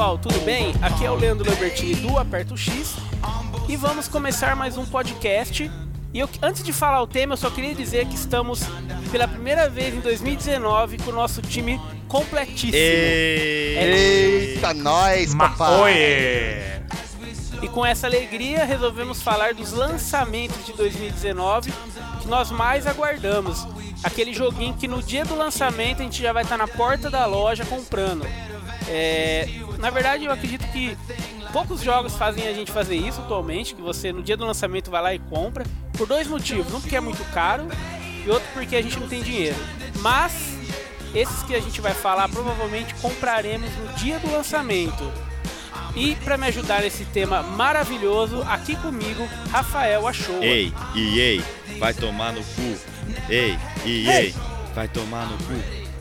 pessoal, tudo bem? Aqui é o Leandro Lambertini do Aperto X e vamos começar mais um podcast. E antes de falar o tema, eu só queria dizer que estamos pela primeira vez em 2019 com o nosso time completíssimo. Eita, nós, papai! E com essa alegria resolvemos falar dos lançamentos de 2019 que nós mais aguardamos. Aquele joguinho que no dia do lançamento a gente já vai estar na porta da loja comprando. Na verdade eu acredito que poucos jogos fazem a gente fazer isso atualmente, que você no dia do lançamento vai lá e compra, por dois motivos: um porque é muito caro e outro porque a gente não tem dinheiro. Mas esses que a gente vai falar provavelmente compraremos no dia do lançamento. E para me ajudar nesse tema maravilhoso, aqui comigo, Rafael Achoa. Ei, EA, vai tomar no cu. Ei, EA, vai tomar no cu.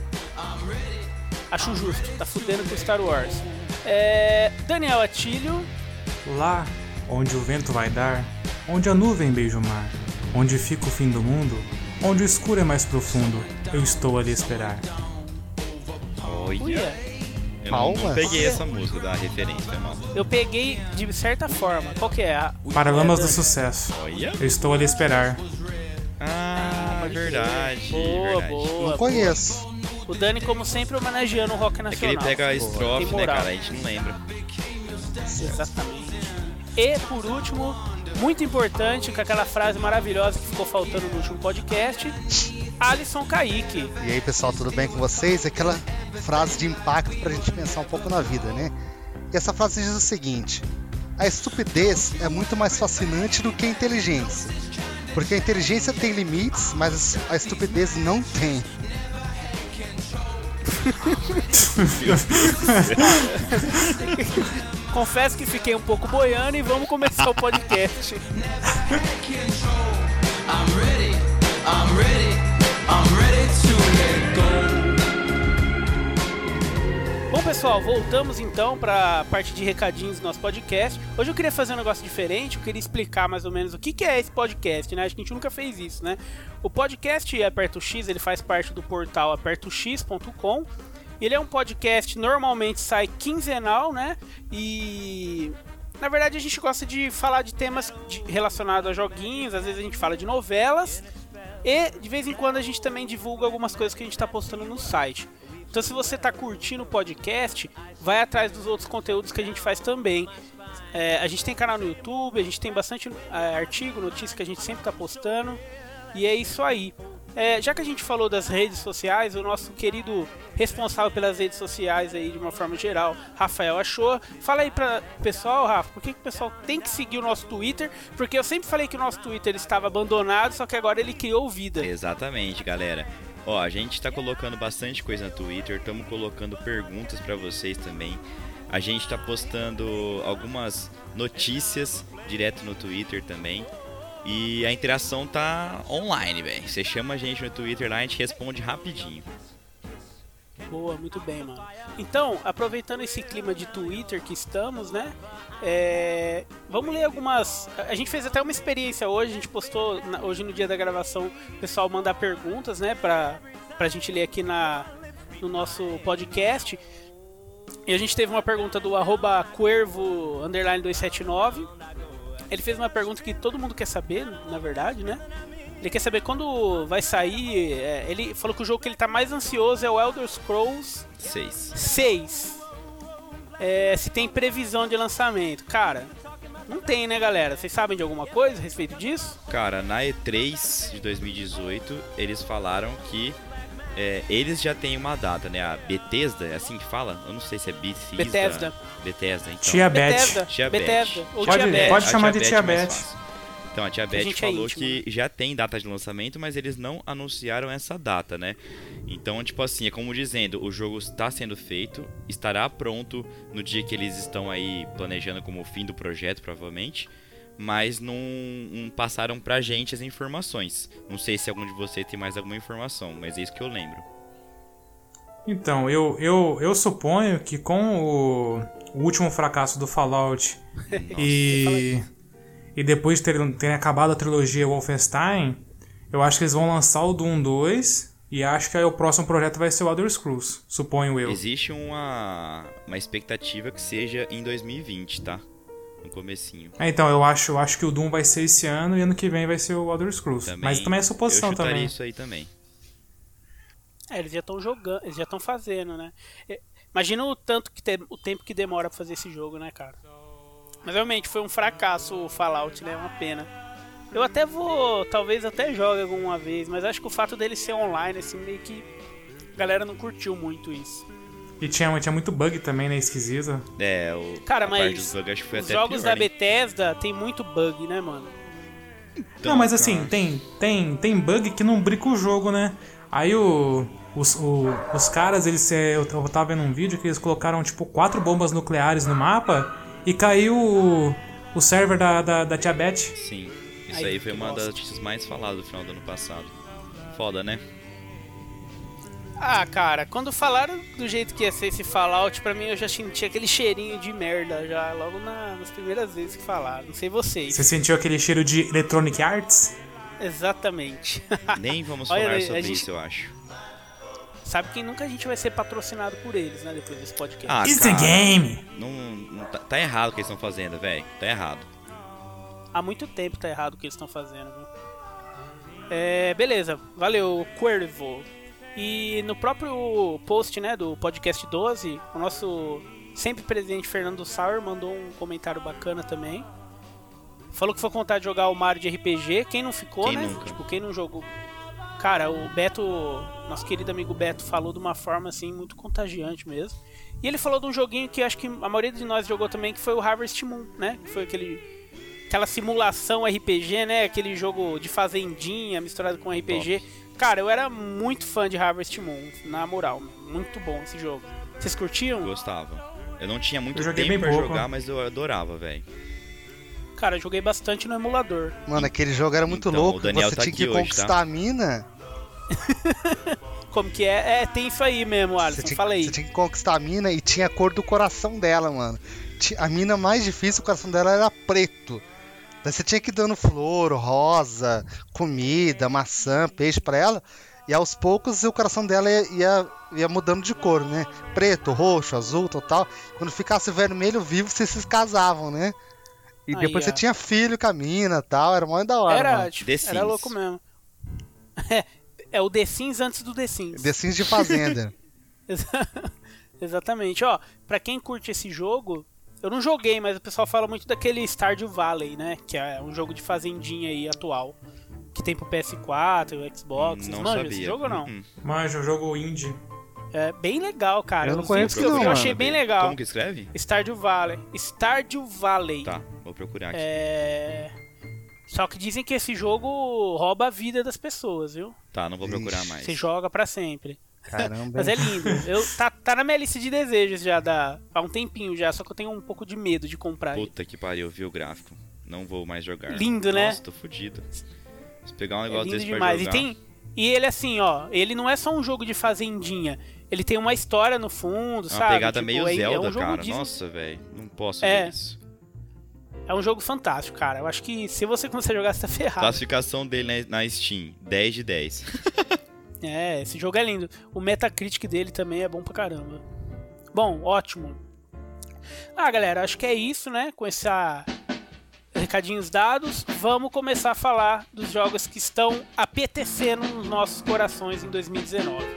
Acho justo, tá fudendo com Star Wars. Daniel Atílio. Lá onde o vento vai dar, onde a nuvem beija o mar, onde fica o fim do mundo, onde o escuro é mais profundo, eu estou ali a esperar. Olha. Eu não peguei essa música da referência, irmão. Eu peguei de certa forma. Qual que é? Paralamas do Sucesso. Olha. Eu estou ali a esperar. Ah, verdade. Boa. Não conheço. O Dani, como sempre, homenageando o rock nacional. É que ele pega a estrofe, né, cara? A gente não lembra. Exatamente. E, por último, muito importante, com aquela frase maravilhosa que ficou faltando no último podcast, Alisson Kaique. E aí, pessoal, tudo bem com vocês? Aquela frase de impacto pra gente pensar um pouco na vida, né? E essa frase diz o seguinte: a estupidez é muito mais fascinante do que a inteligência. Porque a inteligência tem limites, mas a estupidez não tem. Confesso que fiquei um pouco boiando e vamos começar o podcast. Bom, pessoal, voltamos então para a parte de recadinhos do nosso podcast. Hoje eu queria fazer um negócio diferente, eu queria explicar mais ou menos o que é esse podcast, né? Acho que a gente nunca fez isso, né? O podcast Aperto X, ele faz parte do portal apertox.com. Ele é um podcast, normalmente sai quinzenal, né? E na verdade a gente gosta de falar de temas relacionados a joguinhos, às vezes a gente fala de novelas e de vez em quando a gente também divulga algumas coisas que a gente está postando no site. Então, se você está curtindo o podcast, vai atrás dos outros conteúdos que a gente faz também. A gente tem canal no YouTube, a gente tem bastante artigo, notícia que a gente sempre está postando. E é isso aí. Já que a gente falou das redes sociais, o nosso querido responsável pelas redes sociais aí de uma forma geral, Rafael Achoa, fala aí para o pessoal, Rafa, por que o pessoal tem que seguir o nosso Twitter? Porque eu sempre falei que o nosso Twitter estava abandonado, só que agora ele criou vida. Exatamente, galera. Ó, a gente tá colocando bastante coisa no Twitter, estamos colocando perguntas para vocês também. A gente tá postando algumas notícias direto no Twitter também. E a interação tá online, velho. Você chama a gente no Twitter lá e a gente responde rapidinho. Boa, muito bem, mano. Então, aproveitando esse clima de Twitter que estamos, né? Vamos ler algumas... A gente fez até uma experiência hoje, a gente postou hoje no dia da gravação, o pessoal mandar perguntas, né? Pra gente ler aqui no nosso podcast. E a gente teve uma pergunta do @Cuervo_279. Ele fez uma pergunta que todo mundo quer saber, na verdade, né? Ele quer saber quando vai sair. Ele falou que o jogo que ele tá mais ansioso é o Elder Scrolls 6. Se tem previsão de lançamento. Cara, não tem, né, galera? Vocês sabem de alguma coisa a respeito disso? Cara, na E3 de 2018, eles falaram que eles já têm uma data, né? A Bethesda, é assim que fala? Eu não sei se é Bethesda, então. Tia Beth. Pode chamar de Tia Beth. Então, a Tia Beth falou que já tem data de lançamento, mas eles não anunciaram essa data, né? Então, tipo assim, é como dizendo, o jogo está sendo feito, estará pronto no dia que eles estão aí planejando como o fim do projeto, provavelmente, mas não passaram pra gente as informações. Não sei se algum de vocês tem mais alguma informação, mas é isso que eu lembro. Então, eu suponho que com o último fracasso do Fallout e depois de terem acabado a trilogia Wolfenstein, eu acho que eles vão lançar o Doom 2 E acho que aí o próximo projeto vai ser o Elder Scrolls, suponho eu. Existe uma expectativa que seja em 2020, tá? No comecinho. Então, eu acho que o Doom vai ser esse ano e ano que vem vai ser o Elder Scrolls. Mas também é suposição eu chutaria também. Isso aí também. Eles já estão jogando, eles já estão fazendo, né? Imagina o tempo que demora pra fazer esse jogo, né, cara? Mas realmente foi um fracasso o Fallout, né? É uma pena. Eu até talvez até jogue alguma vez, mas acho que o fato dele ser online, assim, meio que a galera não curtiu muito isso. E tinha muito bug também, né? Esquisito. Cara, mas dos bugs, acho que foi os até jogos pior, da Bethesda tem muito bug, né, mano? Então, não, mas assim, tem bug que não brinca o jogo, né? Aí os caras, eu tava vendo um vídeo que eles colocaram tipo 4 bombas nucleares no mapa e caiu o server da Tia Beth. Sim, isso aí foi uma das notícias mais faladas do final do ano passado. Foda, né? Ah, cara, quando falaram do jeito que ia ser esse Fallout, pra mim eu já senti aquele cheirinho de merda já, logo nas primeiras vezes que falaram. Não sei vocês. Você sentiu aquele cheiro de Electronic Arts? Exatamente. Nem vamos falar sobre isso, eu acho. Sabe que nunca a gente vai ser patrocinado por eles, né, depois desse podcast. Ah, It's a game! Não, tá errado o que eles estão fazendo, velho. Tá errado. Há muito tempo tá errado o que eles estão fazendo, viu? Beleza, valeu, Cuervo. E no próprio post, né, do podcast 12, o nosso sempre presente Fernando Sauer mandou um comentário bacana também. Falou que foi com vontade de jogar o Mario de RPG. Quem não ficou, Quem né? nunca? Tipo, quem não jogou. Cara, o Beto, nosso querido amigo Beto, falou de uma forma assim muito contagiante mesmo. E ele falou de um joguinho que acho que a maioria de nós jogou também, que foi o Harvest Moon, né? Que foi aquela simulação RPG, né? Aquele jogo de fazendinha misturado com RPG. Top. Cara, eu era muito fã de Harvest Moon, na moral. Muito bom esse jogo. Vocês curtiam? Gostava. Eu não tinha muito joguei tempo bem pra pouco. jogar, mas eu adorava, velho. Cara, eu joguei bastante no emulador. Mano, aquele jogo era muito Então, louco. o Daniel Você tá tinha aqui que hoje, conquistar tá? a mina. Como que é? Tem isso aí mesmo, Alisson. Fala aí. Você tinha que conquistar a mina e tinha a cor do coração dela, mano. A mina mais difícil, o coração dela era preto. Daí você tinha que ir dando flor, rosa, comida, maçã, peixe pra ela. E aos poucos o coração dela ia mudando de cor, né? Preto, roxo, azul, tal. Quando ficasse vermelho vivo, vocês se casavam, né? E depois você tinha filho com a mina e tal. Era mó da hora, mano. Tipo, era louco mesmo. É o The Sims antes do The Sims. The Sims de fazenda. Exatamente. Ó, pra quem curte esse jogo, eu não joguei, mas o pessoal fala muito daquele Stardew Valley, né? Que é um jogo de fazendinha aí atual. Que tem pro PS4, o Xbox. Vocês manjam esse jogo ou não? Manjo, jogo indie. É bem legal, cara. Eu não conheço não, não, eu achei bem legal. Como que escreve? Stardew Valley. Stardew Valley. Tá, vou procurar aqui. Só que dizem que esse jogo rouba a vida das pessoas, viu? Tá, não vou procurar mais. Você joga pra sempre. Caramba. Mas é lindo. Tá na minha lista de desejos já há um tempinho já, só que eu tenho um pouco de medo de comprar. Puta que pariu, vi o gráfico. Não vou mais jogar. Lindo, né? Nossa, tô fudido. Se pegar um negócio desse demais. pra jogar... E ele assim, ó, ele não é só um jogo de fazendinha. Ele tem uma história no fundo, sabe? Uma pegada tipo, meio Zelda, um jogo cara. Nossa, velho. Não posso É. ver isso. É um jogo fantástico, cara. Eu acho que se você começar a jogar, você tá ferrado. Classificação dele na Steam, 10 de 10. Esse jogo é lindo. O Metacritic dele também é bom pra caramba. Bom, ótimo. Galera, acho que é isso, né? Com esses recadinhos dados, vamos começar a falar dos jogos que estão apetecendo nos nossos corações em 2019.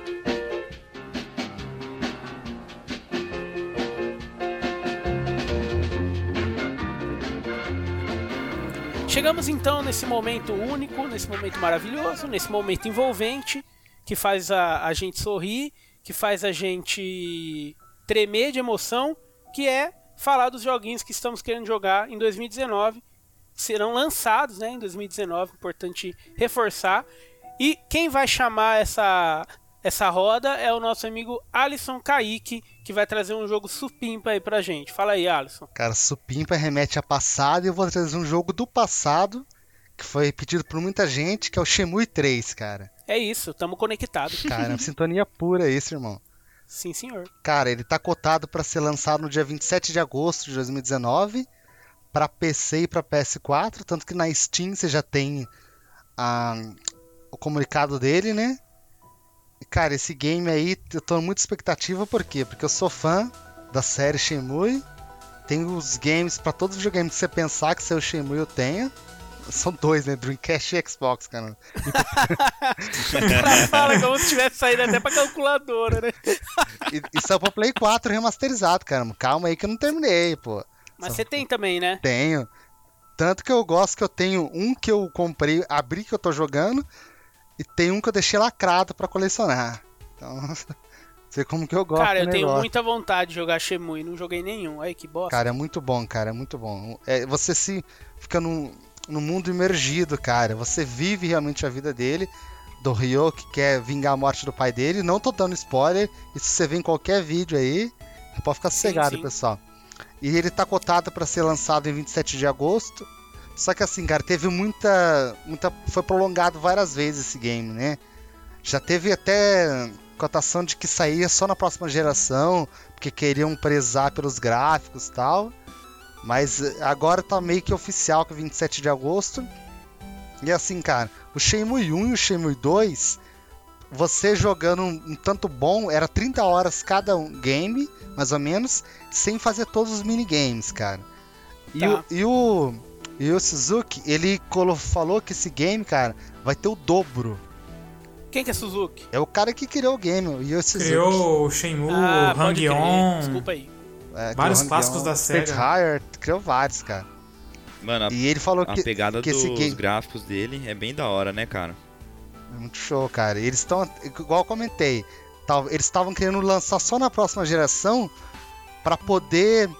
Chegamos então nesse momento único, nesse momento maravilhoso, nesse momento envolvente, que faz a gente sorrir, que faz a gente tremer de emoção, que é falar dos joguinhos que estamos querendo jogar em 2019. Serão lançados, né, em 2019, importante reforçar. E quem vai chamar essa roda é o nosso amigo Alisson Kaique, que vai trazer um jogo supimpa aí pra gente. Fala aí, Alisson. Cara, supimpa remete a passado e eu vou trazer um jogo do passado que foi pedido por muita gente, que é o Shenmue 3, cara. É isso, tamo conectados. Cara, sintonia pura isso, irmão. Sim, senhor. Cara, ele tá cotado pra ser lançado no dia 27 de agosto de 2019 pra PC e pra PS4, tanto que na Steam você já tem o comunicado dele, né? Cara, esse game aí, eu tô muito expectativa, por quê? Porque eu sou fã da série Shenmue, tenho os games, pra todos os videogames que você pensar que seu Shenmue eu tenho. São 2, né? Dreamcast e Xbox, cara. Fala como se tivesse saído até pra calculadora, né? E saiu pra Play 4 remasterizado, cara. Calma aí que eu não terminei, pô. Mas você tem também, né? Tenho. Tanto que eu gosto que eu tenho um que eu comprei, abri que eu tô jogando, e tem um que eu deixei lacrado pra colecionar. Então, sei como que eu gosto. Cara, eu tenho muita vontade de jogar Shenmue, não joguei nenhum. Aí, que bosta. Cara, é muito bom, cara, é muito bom. Você se fica no mundo imergido, cara. Você vive realmente a vida dele, do Ryo, que quer vingar a morte do pai dele. Não tô dando spoiler, isso você vê em qualquer vídeo aí, pode ficar sossegado, sim. Pessoal. E ele tá cotado pra ser lançado em 27 de agosto. Só que assim, cara, teve muita... Foi prolongado várias vezes esse game, né? Já teve até cotação de que saía só na próxima geração, porque queriam prezar pelos gráficos e tal. Mas agora tá meio que oficial que é 27 de agosto. E assim, cara, o Shenmue 1 e o Shenmue 2, você jogando um tanto bom, era 30 horas cada game, mais ou menos, sem fazer todos os minigames, cara. Tá. E o Suzuki, ele falou que esse game, cara, vai ter o dobro. Quem que é Suzuki? É o cara que criou o game, o Yu Suzuki. Criou o Shenmue, Hang-On. Desculpa aí. Vários clássicos da SEGA. Fire, criou vários, cara. Mano, e ele falou que a pegada que dos gráficos dele é bem da hora, né, cara? É muito show, cara. Eles estão, igual eu comentei, eles estavam querendo lançar só na próxima geração para poder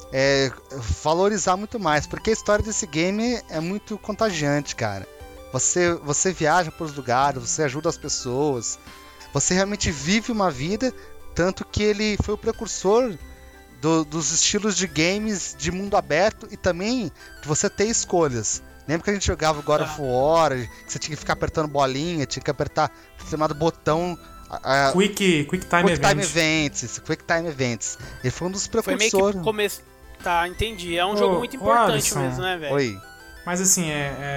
valorizar muito mais, porque a história desse game é muito contagiante, cara. Você viaja para os lugares, você ajuda as pessoas, você realmente vive uma vida, tanto que ele foi o precursor dos estilos de games de mundo aberto e também de você ter escolhas. Lembra que a gente jogava God of War, que você tinha que ficar apertando bolinha, tinha que apertar chamado botão... Quick Time Events. Quick Time Events. Ele foi um dos precursores. Foi meio que Tá, entendi. É um jogo muito importante mesmo, né, velho? Oi. Mas assim,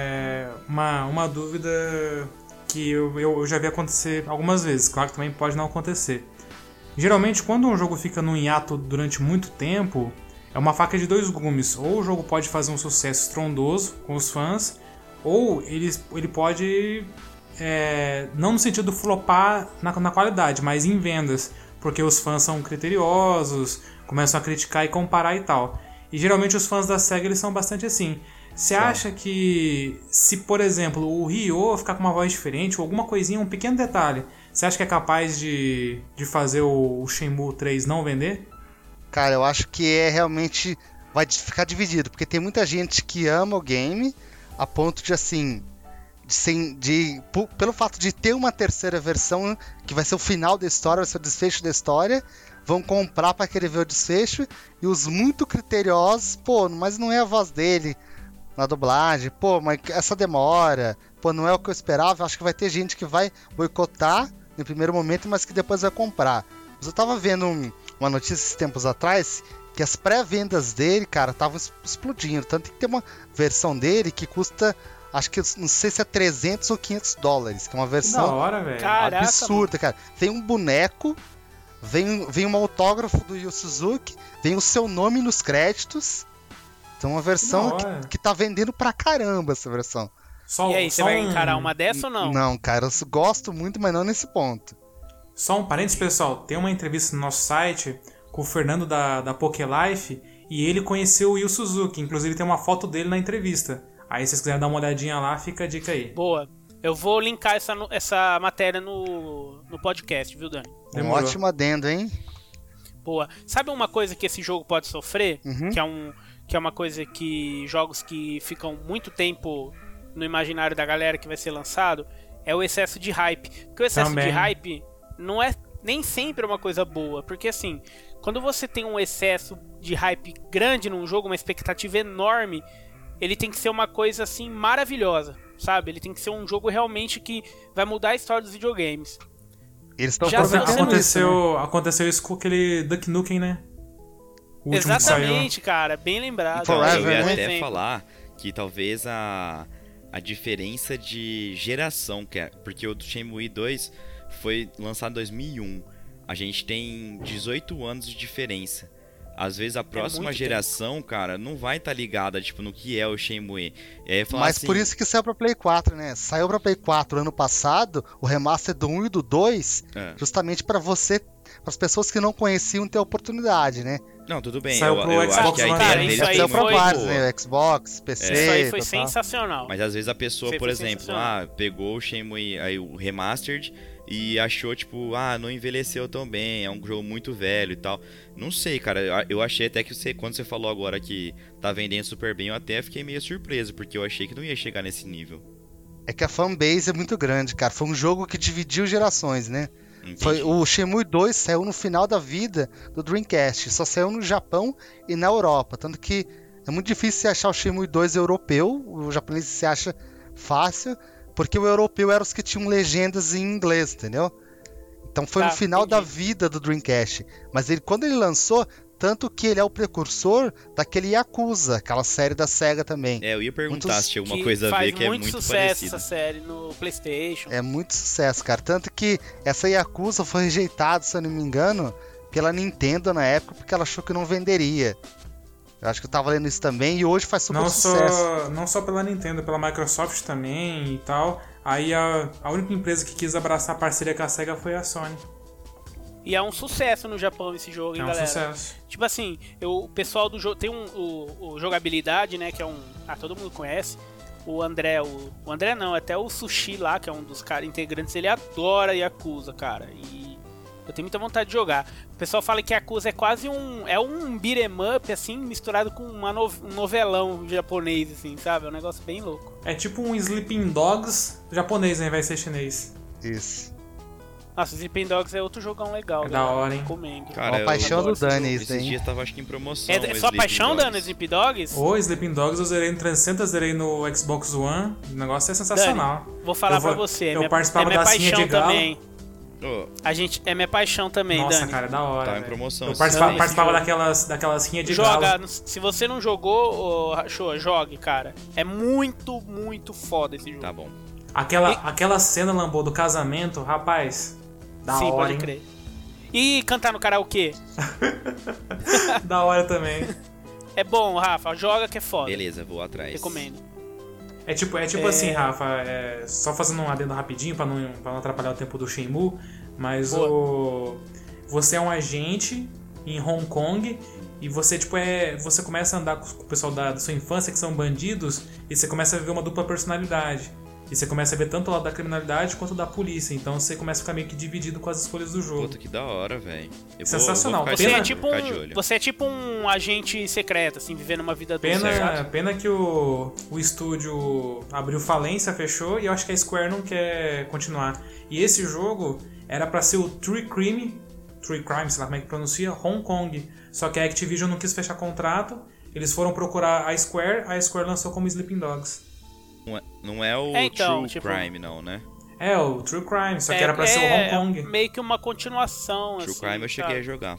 uma dúvida que eu já vi acontecer algumas vezes. Claro que também pode não acontecer. Geralmente, quando um jogo fica num hiato durante muito tempo, é uma faca de dois gumes. Ou o jogo pode fazer um sucesso estrondoso com os fãs, ou ele pode, não no sentido de flopar na qualidade, mas em vendas. Porque os fãs são criteriosos, começam a criticar e comparar e tal. E geralmente os fãs da SEGA eles são bastante assim. Você acha que se, por exemplo, o Ryo ficar com uma voz diferente ou alguma coisinha, um pequeno detalhe, você acha que é capaz de fazer o Shenmue 3 não vender? Cara, eu acho que realmente vai ficar dividido, porque tem muita gente que ama o game a ponto de, assim, pelo fato de ter uma terceira versão, que vai ser o final da história, vai ser o desfecho da história, vão comprar pra querer ver o desfecho, e os muito criteriosos, pô, mas não é a voz dele na dublagem, pô, mas essa demora, pô, não é o que eu esperava. Acho que vai ter gente que vai boicotar no primeiro momento, mas que depois vai comprar. Mas eu tava vendo uma notícia esses tempos atrás, que as pré-vendas dele, cara, estavam explodindo, tanto que tem uma versão dele que custa, acho que, não sei se é 300 ou 500 dólares, que é uma versão da hora, velho. Absurda, cara. Tem um boneco, vem um autógrafo do Yu Suzuki, vem o seu nome nos créditos. Então uma versão que tá vendendo pra caramba essa versão. E aí, você vai encarar uma dessa ou não? Não, cara, eu gosto muito, mas não nesse ponto. Só um parênteses, pessoal. Tem uma entrevista no nosso site com o Fernando da Pokélife e ele conheceu o Yu Suzuki. Inclusive tem uma foto dele na entrevista. Aí se vocês quiserem dar uma olhadinha lá, fica a dica aí. Boa. Eu vou linkar essa matéria no podcast, viu, Dani? Um ótimo adendo, hein? Boa. Sabe uma coisa que esse jogo pode sofrer? Uhum. Que é uma coisa que jogos que ficam muito tempo no imaginário da galera que vai ser lançado, é o excesso de hype. Porque o excesso de hype não é nem sempre uma coisa boa. Porque assim, quando você tem um excesso de hype grande num jogo, uma expectativa enorme, ele tem que ser uma coisa assim maravilhosa, sabe? Ele tem que ser um jogo realmente que vai mudar a história dos videogames. Eles estão aconteceu isso com aquele Duke Nukem, né? Exatamente, cara, bem lembrado. Forever, eu ia até falar que talvez a diferença de geração, porque o Shenmue 2 foi lançado em 2001. A gente tem 18 anos de diferença. Às vezes a próxima geração, cara, não vai estar ligada, tipo, no que é o Shenmue. Mas assim, por isso que saiu pra Play 4, né? Saiu pra Play 4 ano passado, o remaster do 1 e do 2, justamente pra você, para as pessoas que não conheciam ter oportunidade, né? Não, tudo bem. Saiu pro Xbox, que a ideia dele saiu pra vários, né? Xbox, PC. Isso aí foi sensacional. Mas às vezes a pessoa, por exemplo, pegou o Shenmue, aí o Remastered, e achou, tipo, não envelheceu tão bem, é um jogo muito velho e tal. Não sei, cara, eu achei até que quando você falou agora que tá vendendo super bem, eu até fiquei meio surpreso, porque eu achei que não ia chegar nesse nível. É que a fanbase é muito grande, cara. Foi um jogo que dividiu gerações, né? O Shenmue 2 saiu no final da vida do Dreamcast, só saiu no Japão e na Europa, tanto que é muito difícil você achar o Shenmue 2 europeu, o japonês se acha fácil, porque o europeu era os que tinham legendas em inglês, entendeu? Então foi no final da vida do Dreamcast, mas quando ele lançou, tanto que ele é o precursor daquele Yakuza, aquela série da Sega também. Eu ia perguntar se tinha alguma coisa a ver que é muito sucesso parecida. Essa série no PlayStation. É muito sucesso, cara. Tanto que essa Yakuza foi rejeitada, se eu não me engano, pela Nintendo na época, porque ela achou que não venderia. Eu acho que eu tava lendo isso também e hoje faz super sucesso. Não só pela Nintendo, pela Microsoft também e tal. Aí a única empresa que quis abraçar a parceria com a Sega foi a Sony. E é um sucesso no Japão esse jogo, hein, galera? É um sucesso. Tipo assim, o pessoal do jogo... Tem o Jogabilidade, né, que é um... todo mundo conhece. O André... O André não, até o Sushi lá, que é um dos integrantes, ele adora Yakuza, cara. E eu tenho muita vontade de jogar. O pessoal fala que Yakuza é quase um beat'em up, assim, misturado com um novelão japonês, assim, sabe? É um negócio bem louco. É tipo um Sleeping Dogs japonês, né? Vai ser chinês. Isso. Nossa, Sleeping Dogs é outro jogão legal. É da hora, hein? Recomendo. Cara, a paixão do Dani isso, hein? Esses dias tava, acho que em promoção. É sua paixão, Dani, Sleeping Dogs? O Sleeping Dogs eu zerei no 360, zerei no Xbox One. O negócio é sensacional. Dani, vou falar pra você. Eu participava da Cinha de Galo. Também. É minha paixão também, Nossa, Dani. cara, é da hora. Tá em promoção. Eu participava daquelas rinhas de galo. Se você não jogou, jogue, cara. É muito, muito foda esse jogo. Tá bom. Aquela cena, Lambô, do casamento, rapaz... Sim, pode crer. E cantar no karaokê? Da hora também. É bom, Rafa. Joga que é foda. Beleza, vou atrás. Recomendo. É tipo assim, Rafa, só fazendo um adendo rapidinho pra não atrapalhar o tempo do Shenmue, mas você é um agente em Hong Kong e você você começa a andar com o pessoal da sua infância que são bandidos e você começa a viver uma dupla personalidade. E você começa a ver tanto o lado da criminalidade quanto da polícia. Então você começa a ficar meio que dividido com as escolhas do jogo. Puta, que da hora, velho. Sensacional. Você é tipo um agente secreto, assim, vivendo uma vida Pena que o estúdio abriu falência, fechou, e eu acho que a Square não quer continuar. E esse jogo era pra ser o True Crime, sei lá como é que pronuncia, Hong Kong. Só que a Activision não quis fechar contrato, eles foram procurar a Square lançou como Sleeping Dogs. Não é o True Crime, não, né? É o True Crime, só que era pra ser o Hong Kong. Meio que uma continuação, True assim, Crime eu cheguei a jogar.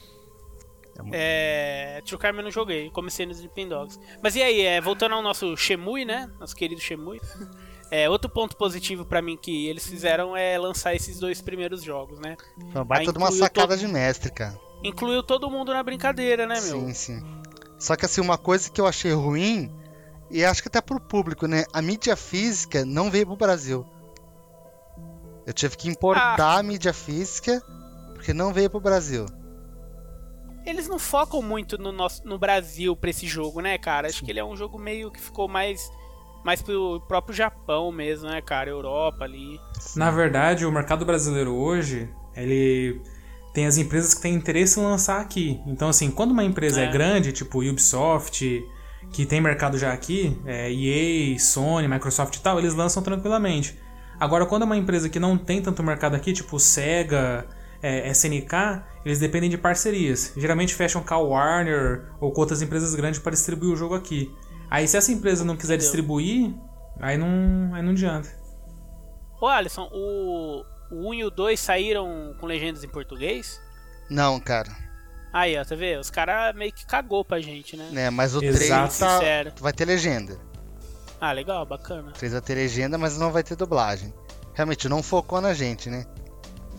True Crime eu não joguei, comecei nos Sleeping Dogs. Mas e aí, voltando ao nosso Shenmue, né? Nosso querido Shenmue. Outro ponto positivo pra mim que eles fizeram é lançar esses 2 primeiros jogos, né? Foi uma baita de uma sacada de mestre, cara. Incluiu todo mundo na brincadeira, né, meu? Sim. Só que assim, uma coisa que eu achei ruim, e acho que até pro público, né? A mídia física não veio pro Brasil. Eu tive que importar a mídia física porque não veio pro Brasil. Eles não focam muito no Brasil pra esse jogo, né, cara? Acho que ele é um jogo meio que ficou mais pro próprio Japão mesmo, né, cara? Europa ali. Na verdade, o mercado brasileiro hoje, ele tem as empresas que têm interesse em lançar aqui. Então, assim, quando uma empresa é grande, tipo Ubisoft, que tem mercado já aqui, EA, Sony, Microsoft e tal, eles lançam tranquilamente. Agora, quando é uma empresa que não tem tanto mercado aqui, tipo Sega, SNK, eles dependem de parcerias. Geralmente fecham com a Warner ou com outras empresas grandes para distribuir o jogo aqui. Aí se essa empresa não quiser distribuir, aí não adianta. Ô Alisson, o 1 e o 2 saíram com legendas em português? Não, cara. Aí, ó, tá vendo? Os caras meio que cagou pra gente, né? Mas o 3 vai ter legenda. Ah, legal, bacana. O 3 vai ter legenda, mas não vai ter dublagem. Realmente, não focou na gente, né?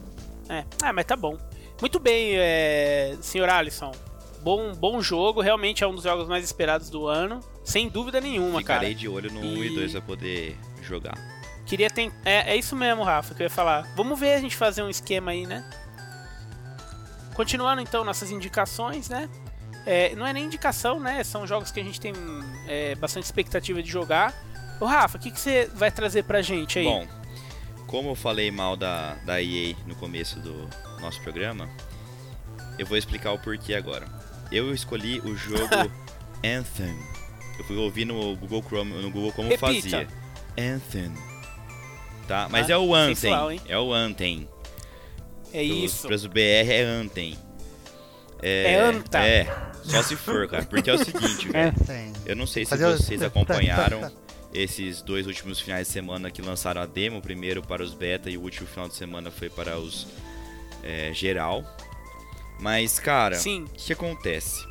Mas tá bom. Muito bem, senhor Alisson. Bom jogo, realmente é um dos jogos mais esperados do ano, sem dúvida nenhuma, Ficarei cara. de olho no 1 e 2 pra poder jogar. Queria é isso mesmo, Rafa, que eu ia falar. Vamos ver a gente fazer um esquema aí, né? Continuando então nossas indicações, né? Não é nem indicação, né? São jogos que a gente tem bastante expectativa de jogar. Ô Rafa, o que você vai trazer pra gente aí? Bom, como eu falei mal da EA no começo do nosso programa, eu vou explicar o porquê agora. Eu escolhi o jogo Anthem. Eu fui ouvir no Google Chrome, como fazia. Anthem. Tá? Mas é o Anthem. Sensual, hein? É o Anthem. É isso. Para os BR é Anthem. Anta. Só se for, cara. Porque é o seguinte, velho. Eu não sei se vocês acompanharam esses 2 últimos finais de semana que lançaram a demo. O primeiro para os beta e o último final de semana foi para os geral. Mas, cara, o que acontece?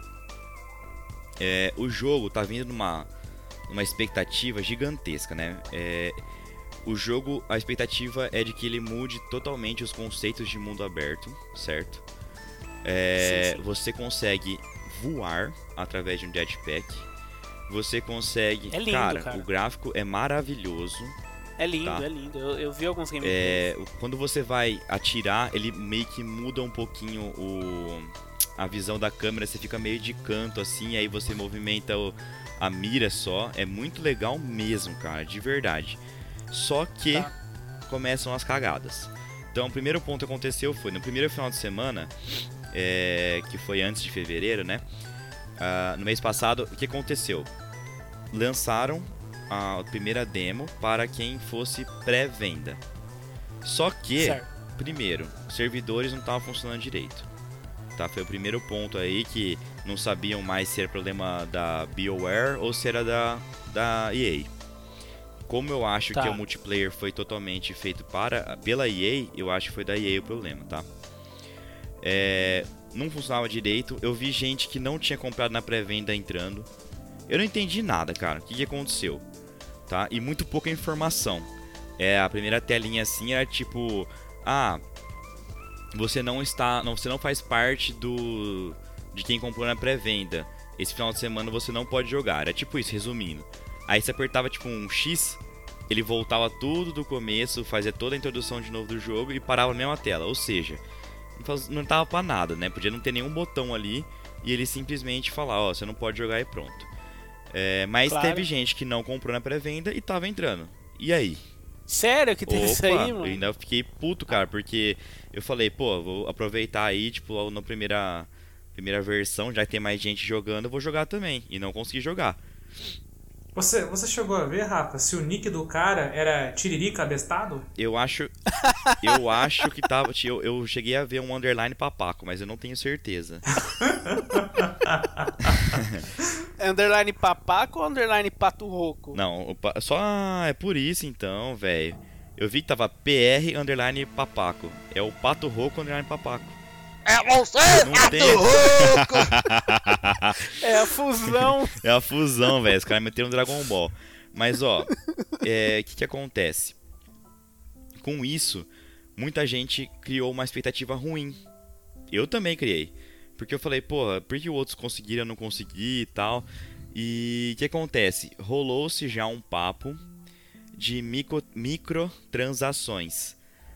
O jogo tá vindo numa expectativa gigantesca, né? O jogo, a expectativa é de que ele mude totalmente os conceitos de mundo aberto, certo? Sim. Você consegue voar através de um jetpack. Você consegue... É lindo, cara. O gráfico é maravilhoso. É lindo, tá? É lindo. Eu vi alguns gameplays. Quando você vai atirar, ele meio que muda um pouquinho a visão da câmera. Você fica meio de canto assim, aí você movimenta a mira só. É muito legal mesmo, cara, de verdade. Só que começam as cagadas. Então o primeiro ponto que aconteceu foi no primeiro final de semana, que foi antes de fevereiro, né? No mês passado, o que aconteceu? Lançaram a primeira demo para quem fosse pré-venda. Só que, primeiro, os servidores não estavam funcionando direito. Tá? Foi o primeiro ponto aí que não sabiam mais se era problema da BioWare ou se era da EA. Como eu acho que o multiplayer foi totalmente feito pela EA, eu acho que foi da EA o problema, tá? Não funcionava direito. Eu vi gente que não tinha comprado na pré-venda entrando. Eu não entendi nada, cara. O que aconteceu? Tá? E muito pouca informação. A primeira telinha assim era tipo... você não faz parte de quem comprou na pré-venda. Esse final de semana você não pode jogar. Era tipo isso, resumindo. Aí você apertava tipo um X, ele voltava tudo do começo, fazia toda a introdução de novo do jogo e parava na mesma tela. Ou seja, não tava pra nada, né? Podia não ter nenhum botão ali e ele simplesmente falar, você não pode jogar e pronto. Mas teve gente que não comprou na pré-venda e tava entrando. E aí? Sério que teve isso aí, mano? Eu ainda fiquei puto, cara, porque eu falei, vou aproveitar aí, tipo, na primeira versão, já que tem mais gente jogando, eu vou jogar também. E não consegui jogar. Você chegou a ver, Rafa, se o nick do cara era Tiririca Abestado? Eu acho que tava... Eu cheguei a ver um underline papaco, mas eu não tenho certeza. Underline papaco ou underline pato roco? Não, só é por isso então, velho. Eu vi que tava PR underline papaco. É o pato roco underline papaco. É você, pato roco! É a fusão. É a fusão, velho. Os caras meteram um Dragon Ball. Mas, o que acontece? Com isso, muita gente criou uma expectativa ruim. Eu também criei. Porque eu falei, por que outros conseguiram, eu não consegui e tal. E o que acontece? Rolou-se já um papo de microtransações.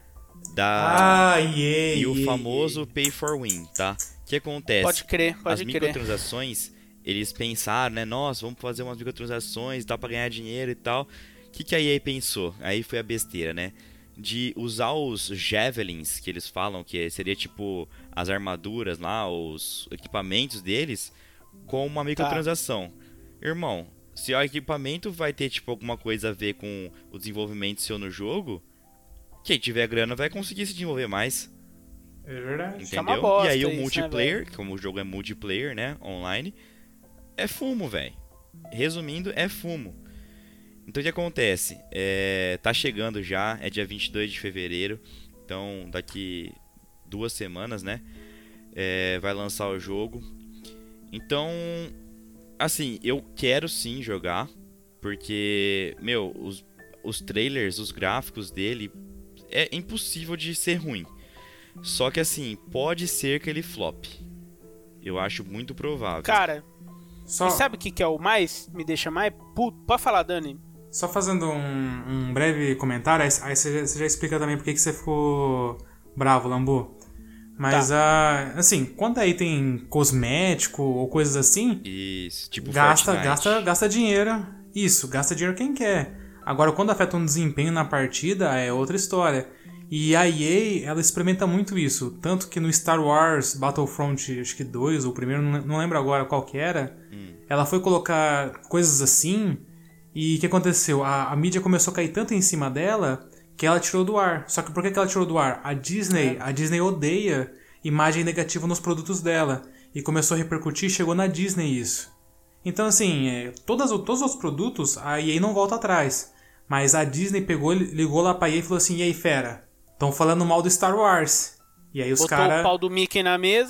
E o famoso Pay for Win, tá? O que acontece? Pode crer. As microtransações, eles pensaram, né? Nossa, vamos fazer umas microtransações e tal pra ganhar dinheiro e tal. O que a EA pensou? Aí foi a besteira, né? De usar os Javelins, que eles falam, que seria tipo as armaduras lá, os equipamentos deles, com uma microtransação. Irmão, se o equipamento vai ter tipo alguma coisa a ver com o desenvolvimento seu no jogo, quem tiver grana vai conseguir se desenvolver mais. É verdade. Entendeu? E aí o multiplayer, como o jogo é multiplayer, né, online, é fumo, velho. Resumindo, é fumo. Então o que acontece? Tá chegando já, é dia 22 de fevereiro, então daqui 2 semanas, né? Vai lançar o jogo. Então, assim, eu quero sim jogar, porque, os trailers, os gráficos dele, é impossível de ser ruim. Só que assim, pode ser que ele flop. Eu acho muito provável. Cara, e sabe o que é o mais me deixa mais puto? Pode falar, Dani. Só fazendo um breve comentário, aí você já explica também por que você ficou bravo, Lambu. Mas, assim, quando aí tem cosmético ou coisas assim... Isso, tipo gasta dinheiro. Isso, gasta dinheiro quem quer. Agora, quando afeta um desempenho na partida, é outra história. E a EA, ela experimenta muito isso. Tanto que no Star Wars Battlefront, acho que 2, ou o primeiro, não lembro agora qual que era, ela foi colocar coisas assim, e o que aconteceu? A mídia começou a cair tanto em cima dela... que ela tirou do ar. Só que por que ela tirou do ar? A Disney odeia imagem negativa nos produtos dela. E começou a repercutir, chegou na Disney isso. Então, assim, todos os outros produtos, a EA não volta atrás. Mas a Disney ligou lá pra EA e falou assim, e aí, fera? Estão falando mal do Star Wars. E aí os caras... Botou o pau do Mickey na mesa.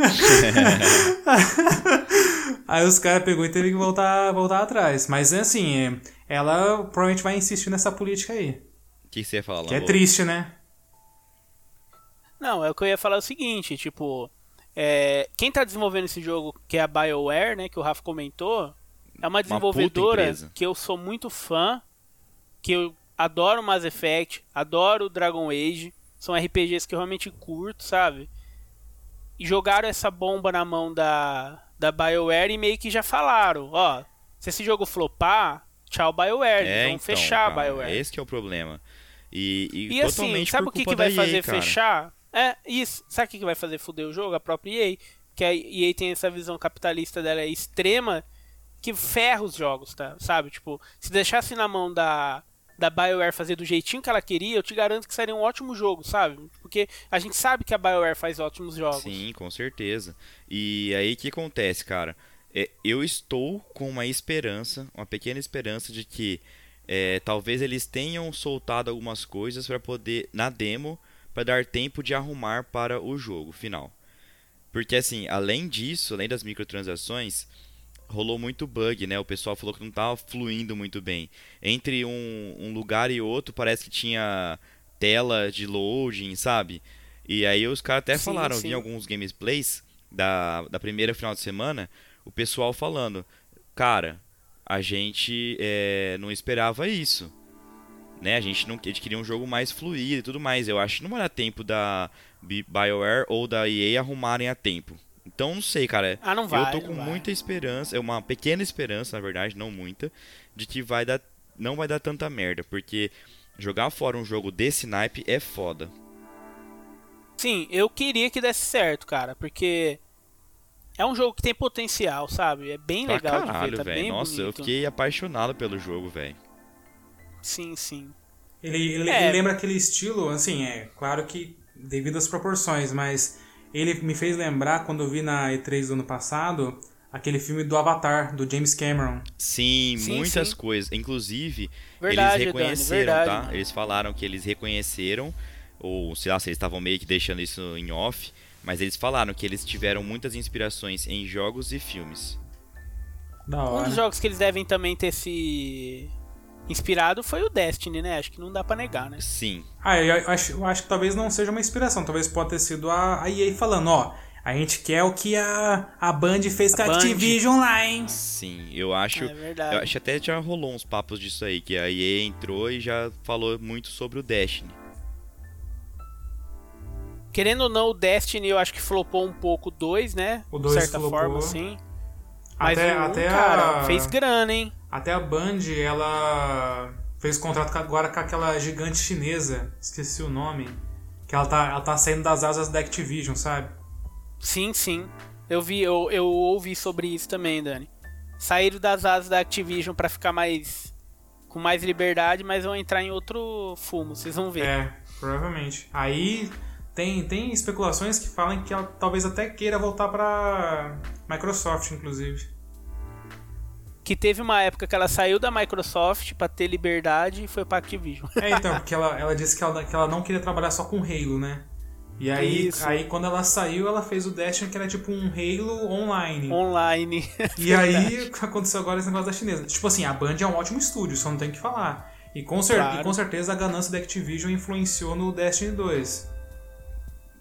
Aí os caras pegou e teve que voltar atrás. Mas, assim, ela provavelmente vai insistir nessa política aí. O que você ia falar, Que é triste, né? Não, é o que eu ia falar o seguinte, tipo... quem tá desenvolvendo esse jogo, que é a BioWare, né, que o Rafa comentou, é uma desenvolvedora que eu sou muito fã, que eu adoro Mass Effect, adoro Dragon Age, são RPGs que eu realmente curto, sabe? E jogaram essa bomba na mão da BioWare e meio que já falaram, ó, se esse jogo flopar, tchau BioWare, eles vão fechar a BioWare. Esse que é o problema. E assim, sabe o que vai fazer fechar? Isso. Sabe o que vai fazer foder o jogo? A própria EA. Que a EA tem essa visão capitalista dela extrema que ferra os jogos, tá? Sabe? Tipo, se deixasse na mão da BioWare fazer do jeitinho que ela queria, eu te garanto que seria um ótimo jogo, sabe? Porque a gente sabe que a BioWare faz ótimos jogos. Sim, com certeza. E aí o que acontece, cara? Eu estou com uma esperança, uma pequena esperança de que talvez eles tenham soltado algumas coisas para poder, na demo, para dar tempo de arrumar para o jogo final. Porque assim, além disso, além das microtransações, rolou muito bug, né? O pessoal falou que não estava fluindo muito bem. Entre um lugar e outro, parece que tinha tela de loading, sabe? E aí os caras até falaram, vi alguns gameplays da primeira final de semana, o pessoal falando, cara, a gente não esperava isso. Né? A gente queria um jogo mais fluido e tudo mais. Eu acho que não vai dar tempo da BioWare ou da EA arrumarem a tempo. Então, não sei, cara. Não vai, eu tô com muita esperança, uma pequena esperança, na verdade, não muita, de que não vai dar tanta merda. Porque jogar fora um jogo desse naipe é foda. Sim, eu queria que desse certo, cara. Porque é um jogo que tem potencial, sabe? É bem legal caralho, de ver, tá bem Nossa, bonito. eu fiquei apaixonado pelo jogo, velho. Sim, sim. Ele lembra aquele estilo, assim, claro que devido às proporções, mas ele me fez lembrar, quando eu vi na E3 do ano passado, aquele filme do Avatar, do James Cameron. Sim, muitas coisas. Inclusive, verdade, eles reconheceram, Dani, tá? Eles falaram que eles reconheceram, ou sei lá, se eles estavam meio que deixando isso em off, mas eles falaram que eles tiveram muitas inspirações em jogos e filmes. Da hora. Um dos jogos que eles devem também ter se inspirado foi o Destiny, né? Acho que não dá pra negar, né? Sim. Eu acho que talvez não seja uma inspiração. Talvez pode ter sido a EA falando, ó, a gente quer o que a Band fez com a Activision lá, hein? Sim, eu acho... É verdade. Eu acho que até já rolou uns papos disso aí, que a EA entrou e já falou muito sobre o Destiny. Querendo ou não, o Destiny eu acho que flopou um pouco o 2, né? O 2 de certa flopou. forma, sim. Mas até cara, fez grana, hein? Até a Band, ela fez contrato agora com aquela gigante chinesa, esqueci o nome, que ela tá saindo das asas da Activision, sabe? Sim, sim. Eu ouvi sobre isso também, Dani. Saíram das asas da Activision pra ficar com mais liberdade, mas vão entrar em outro fumo, vocês vão ver. Provavelmente. Aí tem especulações que falam que ela talvez até queira voltar pra Microsoft, inclusive. Que teve uma época que ela saiu da Microsoft pra ter liberdade e foi pra Activision. Então, porque ela disse que ela não queria trabalhar só com Halo, né? E aí quando ela saiu, ela fez o Destiny, que era tipo um Halo online. Online. E aí aconteceu agora esse negócio da chinesa. Tipo assim, a Band é um ótimo estúdio, só não tem o que falar. E com certeza a ganância da Activision influenciou no Destiny 2.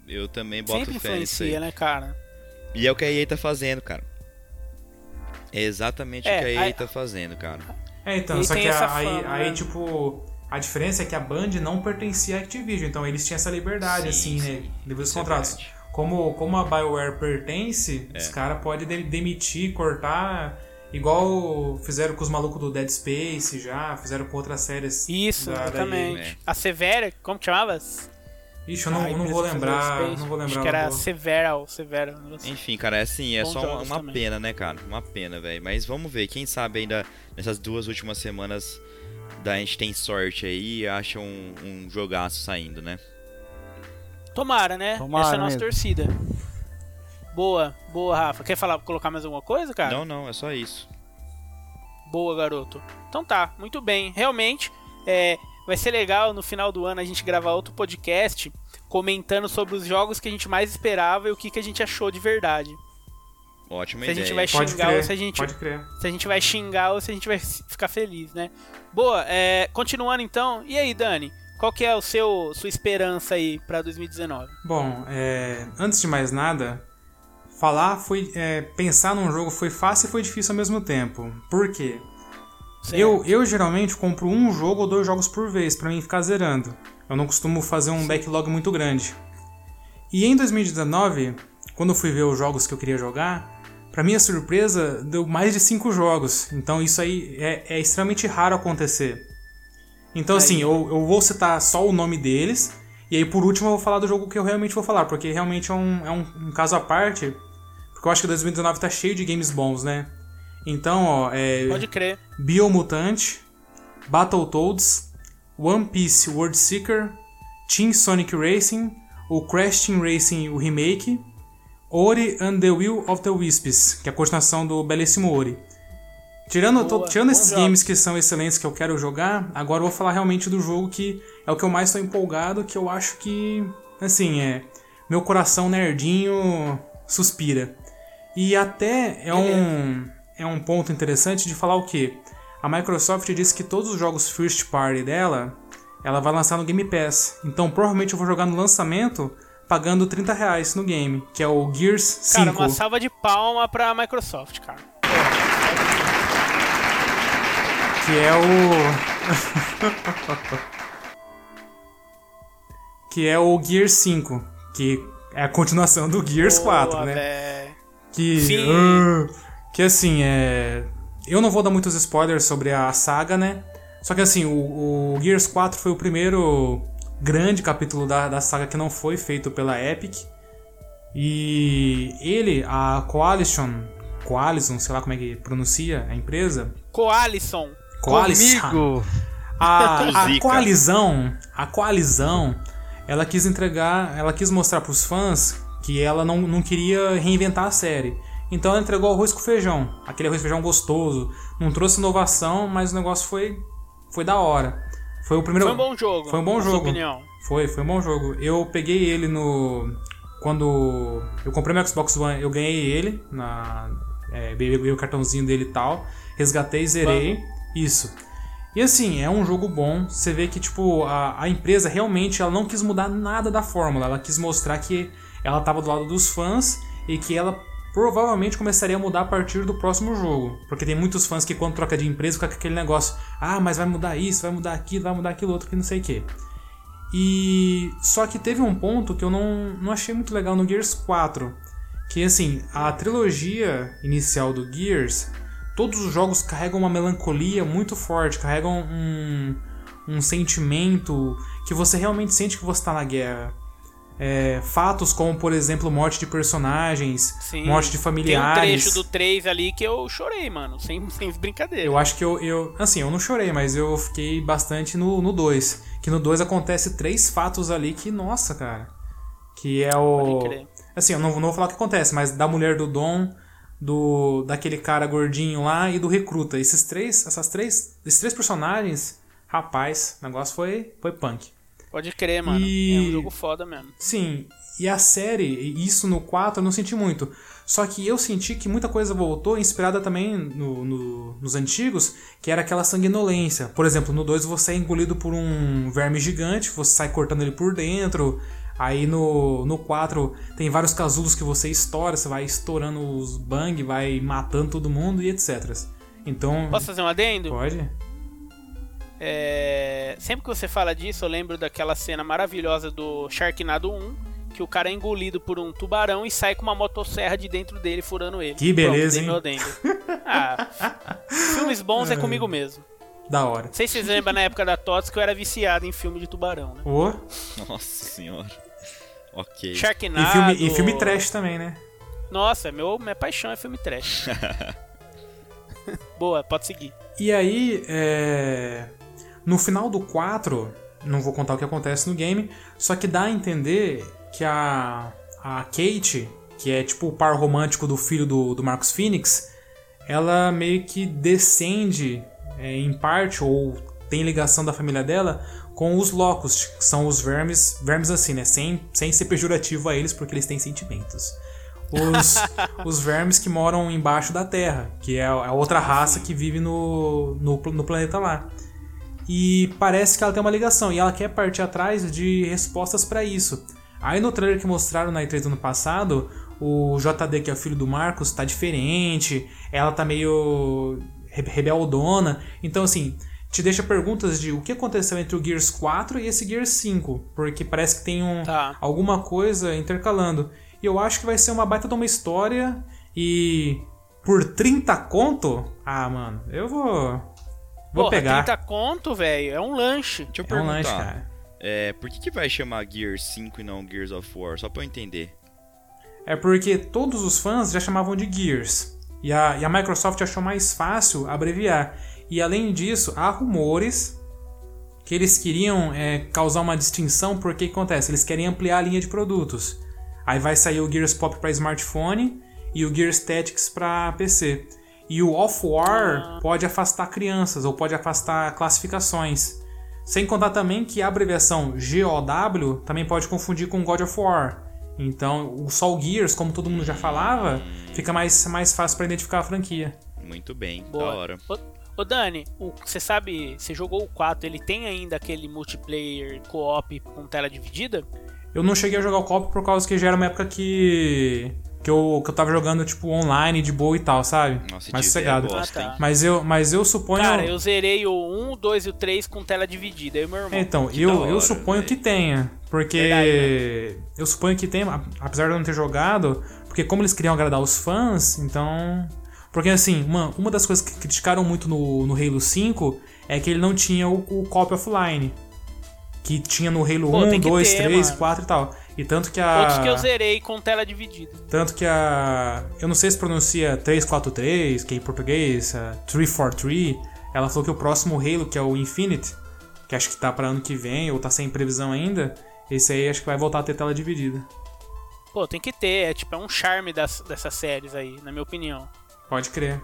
Eu também boto Sempre fé nisso aí. influencia, né, cara? E é o que a EA tá fazendo, cara. É exatamente o que a EA tá fazendo, cara. Então, só que aí, tipo, a diferença é que a Band não pertencia à Activision, então eles tinham essa liberdade, né, devido aos contratos. Como a BioWare pertence, os caras podem demitir, cortar, igual fizeram com os malucos do Dead Space já, fizeram com outras séries. Isso, exatamente. A Severa, como que chamava? Ixi, eu não vou lembrar. Acho que era Severa. Enfim, cara, assim, é só uma pena, né, cara? Uma pena, velho. Mas vamos ver, quem sabe ainda nessas 2 últimas semanas a gente tem sorte aí e acha um jogaço saindo, né? Tomara, né? Essa é a nossa torcida. Boa, Rafa. Quer colocar mais alguma coisa, cara? Não, é só isso. Boa, garoto. Então tá, muito bem. Realmente, vai ser legal no final do ano a gente gravar outro podcast comentando sobre os jogos que a gente mais esperava e o que a gente achou de verdade. Ótima ideia. Se a gente vai xingar ou se a gente... Se a gente vai xingar ou se a gente vai ficar feliz, né? Boa, continuando então. E aí, Dani? Qual que é sua esperança aí pra 2019? Bom, antes de mais nada, pensar num jogo foi fácil e foi difícil ao mesmo tempo. Por quê? Eu geralmente compro um jogo ou 2 jogos por vez pra mim ficar zerando. Eu não costumo fazer um backlog muito grande. E em 2019, quando eu fui ver os jogos que eu queria jogar, pra minha surpresa, deu mais de 5 jogos. Então isso aí é extremamente raro acontecer. Então assim, eu vou citar só o nome deles, e aí por último eu vou falar do jogo que eu realmente vou falar, porque realmente é um caso à parte, porque eu acho que 2019 tá cheio de games bons, né? Então, pode crer. Biomutant, Battletoads, One Piece World Seeker, Team Sonic Racing, o Crash Team Racing, o remake, Ori and the Will of the Wisps, que é a continuação do belíssimo Ori. Tirando esses games que são excelentes que eu quero jogar, agora eu vou falar realmente do jogo que é o que eu mais estou empolgado, que eu acho que, assim, meu coração nerdinho suspira. E até é um ponto interessante de falar o quê? A Microsoft disse que todos os jogos first party dela, ela vai lançar no Game Pass. Então provavelmente eu vou jogar no lançamento pagando R$30 no game, que é o Gears 5. Cara, uma salva de palma pra Microsoft, cara. Que é que é o Gears 5, que é a continuação do Gears 4, né? Que assim, eu não vou dar muitos spoilers sobre a saga, né? Só que assim, o Gears 4 foi o primeiro grande capítulo da saga que não foi feito pela Epic. E a Coalition, sei lá como é que pronuncia a empresa. Coalition. Comigo! A coalizão, ela quis mostrar pros fãs que ela não queria reinventar a série. Então ela entregou arroz com feijão, aquele arroz com feijão gostoso, não trouxe inovação, mas o negócio foi da hora. Foi um bom jogo. Foi um bom jogo. Opinião. Foi um bom jogo. Eu peguei ele quando eu comprei meu Xbox One, eu ganhei ele, peguei o cartãozinho dele e tal, resgatei e zerei. Isso. E assim, é um jogo bom. Você vê que tipo a empresa realmente ela não quis mudar nada da fórmula. Ela quis mostrar que ela estava do lado dos fãs e que ela provavelmente começaria a mudar a partir do próximo jogo. Porque tem muitos fãs que quando troca de empresa fica com aquele negócio: mas vai mudar isso, vai mudar aquilo outro que não sei o que. E só que teve um ponto que eu não achei muito legal no Gears 4. Que assim, a trilogia inicial do Gears, todos os jogos carregam uma melancolia muito forte, carregam um sentimento que você realmente sente que você está na guerra. Fatos como, por exemplo, morte de personagens, sim, morte de familiares. Tem um trecho do 3 ali que eu chorei, mano, sem brincadeira. Eu acho que eu não chorei, mas eu fiquei bastante no 2. Que no 2 acontece 3 fatos ali que, nossa, cara. Que é o... Assim, eu não vou falar o que acontece, mas da mulher do Dom, daquele cara gordinho lá e do recruta. Esses três personagens, rapaz, o negócio foi punk. Pode crer, mano. É um jogo foda mesmo. Sim, e a série, isso no 4 eu não senti muito. Só que eu senti que muita coisa voltou, inspirada também nos antigos, que era aquela sanguinolência. Por exemplo, no 2 você é engolido por um verme gigante, você sai cortando ele por dentro. Aí no 4 tem vários casulos que você estoura, você vai estourando os bang, vai matando todo mundo e etc. Então... Posso fazer um adendo? Pode. Sempre que você fala disso, eu lembro daquela cena maravilhosa do Sharknado 1, que o cara é engolido por um tubarão e sai com uma motosserra de dentro dele, furando ele. Que beleza, hein? Filmes bons é comigo mesmo. Da hora. Não sei se vocês lembram na época da TOTS que eu era viciado em filme de tubarão, né? Nossa senhora. Ok. Sharknado... E filme trash também, né? Nossa, minha paixão é filme trash. Boa, pode seguir. E aí, no final do 4, não vou contar o que acontece no game, só que dá a entender que a Kate, que é tipo o par romântico do filho do Marcus Phoenix, ela meio que descende em parte, ou tem ligação da família dela, com os Locusts, que são os vermes assim, né? Sem ser pejorativo a eles, porque eles têm sentimentos. Os vermes que moram embaixo da Terra, que é a outra raça que vive no planeta lá. E parece que ela tem uma ligação, e ela quer partir atrás de respostas pra isso. Aí no trailer que mostraram na E3 do ano passado, o JD, que é o filho do Marcos, tá diferente, ela tá meio rebeldona. Então assim, te deixa perguntas de o que aconteceu entre o Gears 4 e esse Gears 5, porque parece que tem alguma coisa intercalando. E eu acho que vai ser uma baita de uma história. E por 30 conto? Ah, mano, eu vou pegar. 30 conto, velho, é um lanche. Deixa eu perguntar. É um lanche, cara. Por que vai chamar Gears 5 e não Gears of War? Só pra eu entender. É porque todos os fãs já chamavam de Gears. E a Microsoft achou mais fácil abreviar. E além disso, há rumores que eles queriam causar uma distinção, porque o que acontece? Eles querem ampliar a linha de produtos. Aí vai sair o Gears Pop para smartphone e o Gears Tactics para PC. E o Off-War pode afastar crianças ou pode afastar classificações. Sem contar também que a abreviação GOW também pode confundir com God of War. Então, só o Gears, como todo mundo já falava, fica mais fácil para identificar a franquia. Muito bem, boa. Da hora. Ô Dani, você sabe, você jogou o 4, ele tem ainda aquele multiplayer co-op com tela dividida? Eu não cheguei a jogar o co-op por causa que já era uma época que eu tava jogando tipo online de boa e tal, sabe? Nossa, mais sossegado. Tá. Mas eu suponho... Cara, eu zerei o 1, o 2 e o 3 com tela dividida, eu e meu irmão. Então, eu suponho que tenha, porque... Verdade, né? Eu suponho que tenha, apesar de eu não ter jogado, porque como eles queriam agradar os fãs, então... Porque assim, uma das coisas que criticaram muito no Halo 5 é que ele não tinha o co-op offline. Que tinha no Halo 1, 2, 3, 4 e tal. E tanto que outros que eu zerei com tela dividida. Tanto que eu não sei se pronuncia 343, que é em português, 343. Ela falou que o próximo Halo, que é o Infinite, que acho que tá pra ano que vem, ou tá sem previsão ainda, esse aí acho que vai voltar a ter tela dividida. Pô, tem que ter, é um charme dessas séries aí, na minha opinião. Pode crer.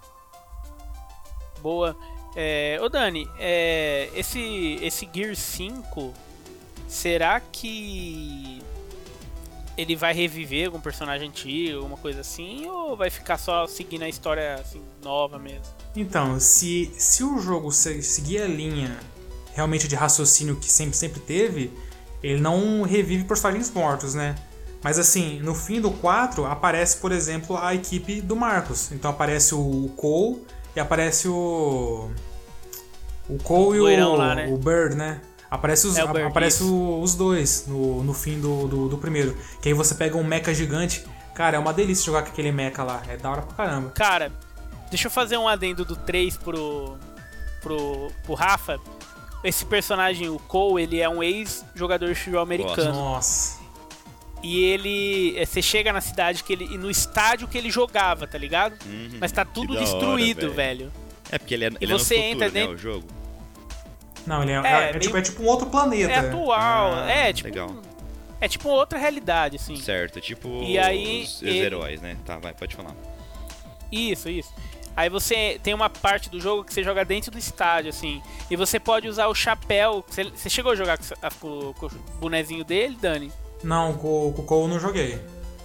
Boa. Ô Dani, esse Gears 5, será que ele vai reviver algum personagem antigo, alguma coisa assim, ou vai ficar só seguindo a história assim, nova mesmo? Então, se o jogo seguir a linha realmente de raciocínio que sempre teve, ele não revive personagens mortos, né? Mas assim, no fim do 4 aparece, por exemplo, a equipe do Marcos. Então aparece o Cole e aparece o Cole e lá, né? o Bird, né? Aparece os dois no fim do primeiro. Que aí você pega um mecha gigante. Cara, é uma delícia jogar com aquele mecha lá. É da hora pra caramba. Cara, deixa eu fazer um adendo do 3 pro Rafa. Esse personagem, o Cole, ele é um ex-jogador de futebol americano. Nossa. E ele... Você chega na cidade e no estádio que ele jogava, tá ligado? Mas tá tudo destruído, hora, velho. É porque ele é e você no futuro, entra dentro... né, o jogo? Não, ele é tipo um outro planeta. É atual, legal. É tipo outra realidade, assim. Certo, tipo e aí, os heróis, né? Tá, pode falar. Isso. Aí você tem uma parte do jogo que você joga dentro do estádio, assim. E você pode usar o chapéu. Você chegou a jogar com o bonezinho dele, Dani? Não, com o Cole eu não joguei.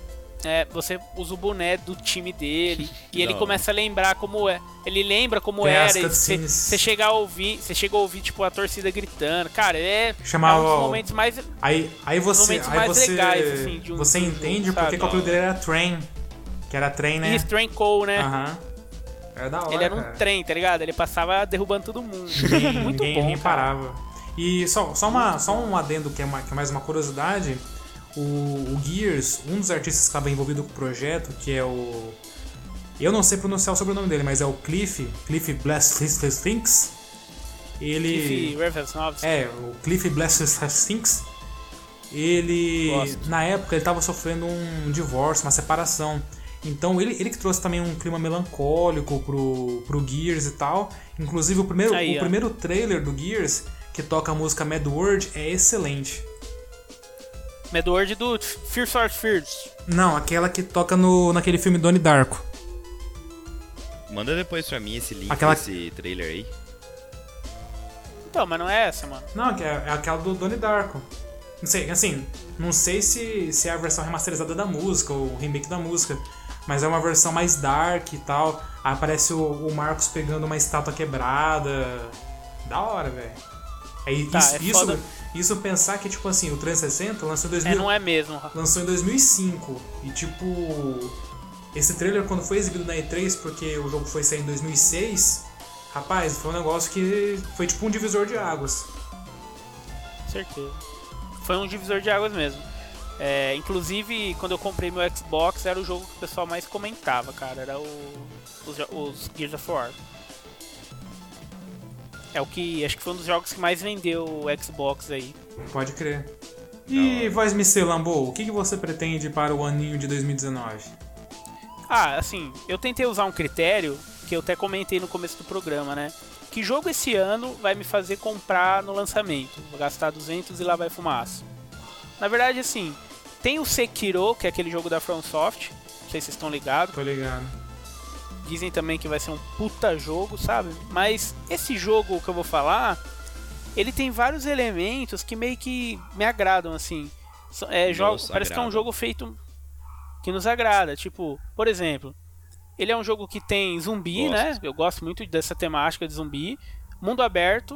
você usa o boné do time dele e ele começa a lembrar como é. Ele lembra como era. Você chega a ouvir, tipo a torcida gritando. Cara, é um dos momentos mais legais assim, de um você entende jogo, porque o apelido dele era Train, que era Train, né? Isso, Train Cole, né? Era da hora, ele era cara. Um trem, tá ligado? Ele passava derrubando todo mundo. Muito bom, ninguém parava. E só um adendo que é mais uma curiosidade. O Gears, um dos artistas que estava envolvido com o projeto, que é o... Eu não sei pronunciar o sobrenome dele, mas é o Cliff Bleszinski. Ele... o Cliff Bleszinski. Ele... Na época, ele estava sofrendo um divórcio, uma separação. Então, ele que trouxe também um clima melancólico pro Gears e tal. Inclusive, o primeiro trailer do Gears, que toca a música Mad World, é excelente. Mad World do Fierce or Fierce. Não, aquela que toca naquele filme Donnie Darko. Manda depois pra mim esse link desse trailer aí. Então, mas não é essa, mano. Não, é aquela do Donnie Darko. Não sei, assim, não sei se é a versão remasterizada da música ou o remake da música, mas é uma versão mais dark e tal. Aí aparece o Marcos pegando uma estátua quebrada. Da hora, velho. Isso pensar que, tipo assim, o 360 lançou em 2000... não é mesmo. Lançou em 2005. E, tipo... Esse trailer, quando foi exibido na E3, porque o jogo foi sair em 2006... Rapaz, foi um negócio que foi tipo um divisor de águas. Certeza. Foi um divisor de águas mesmo. Inclusive, quando eu comprei meu Xbox, era o jogo que o pessoal mais comentava, cara. Era os Gears of War. Acho que foi um dos jogos que mais vendeu o Xbox aí. Pode crer. E Voz Me Say, Lambo, o que você pretende para o aninho de 2019? Assim, eu tentei usar um critério que eu até comentei no começo do programa, né? Que jogo esse ano vai me fazer comprar no lançamento? Vou gastar 200 e lá vai fumaça. Na verdade, assim, tem o Sekiro, que é aquele jogo da FromSoft. Não sei se vocês estão ligados. Tô ligado. Dizem também que vai ser um puta jogo, sabe? Mas esse jogo que eu vou falar, ele tem vários elementos que meio que me agradam, assim. Parece que é um jogo feito que nos agrada. Tipo, por exemplo, ele é um jogo que tem zumbi, né? Eu gosto muito dessa temática de zumbi. Mundo aberto,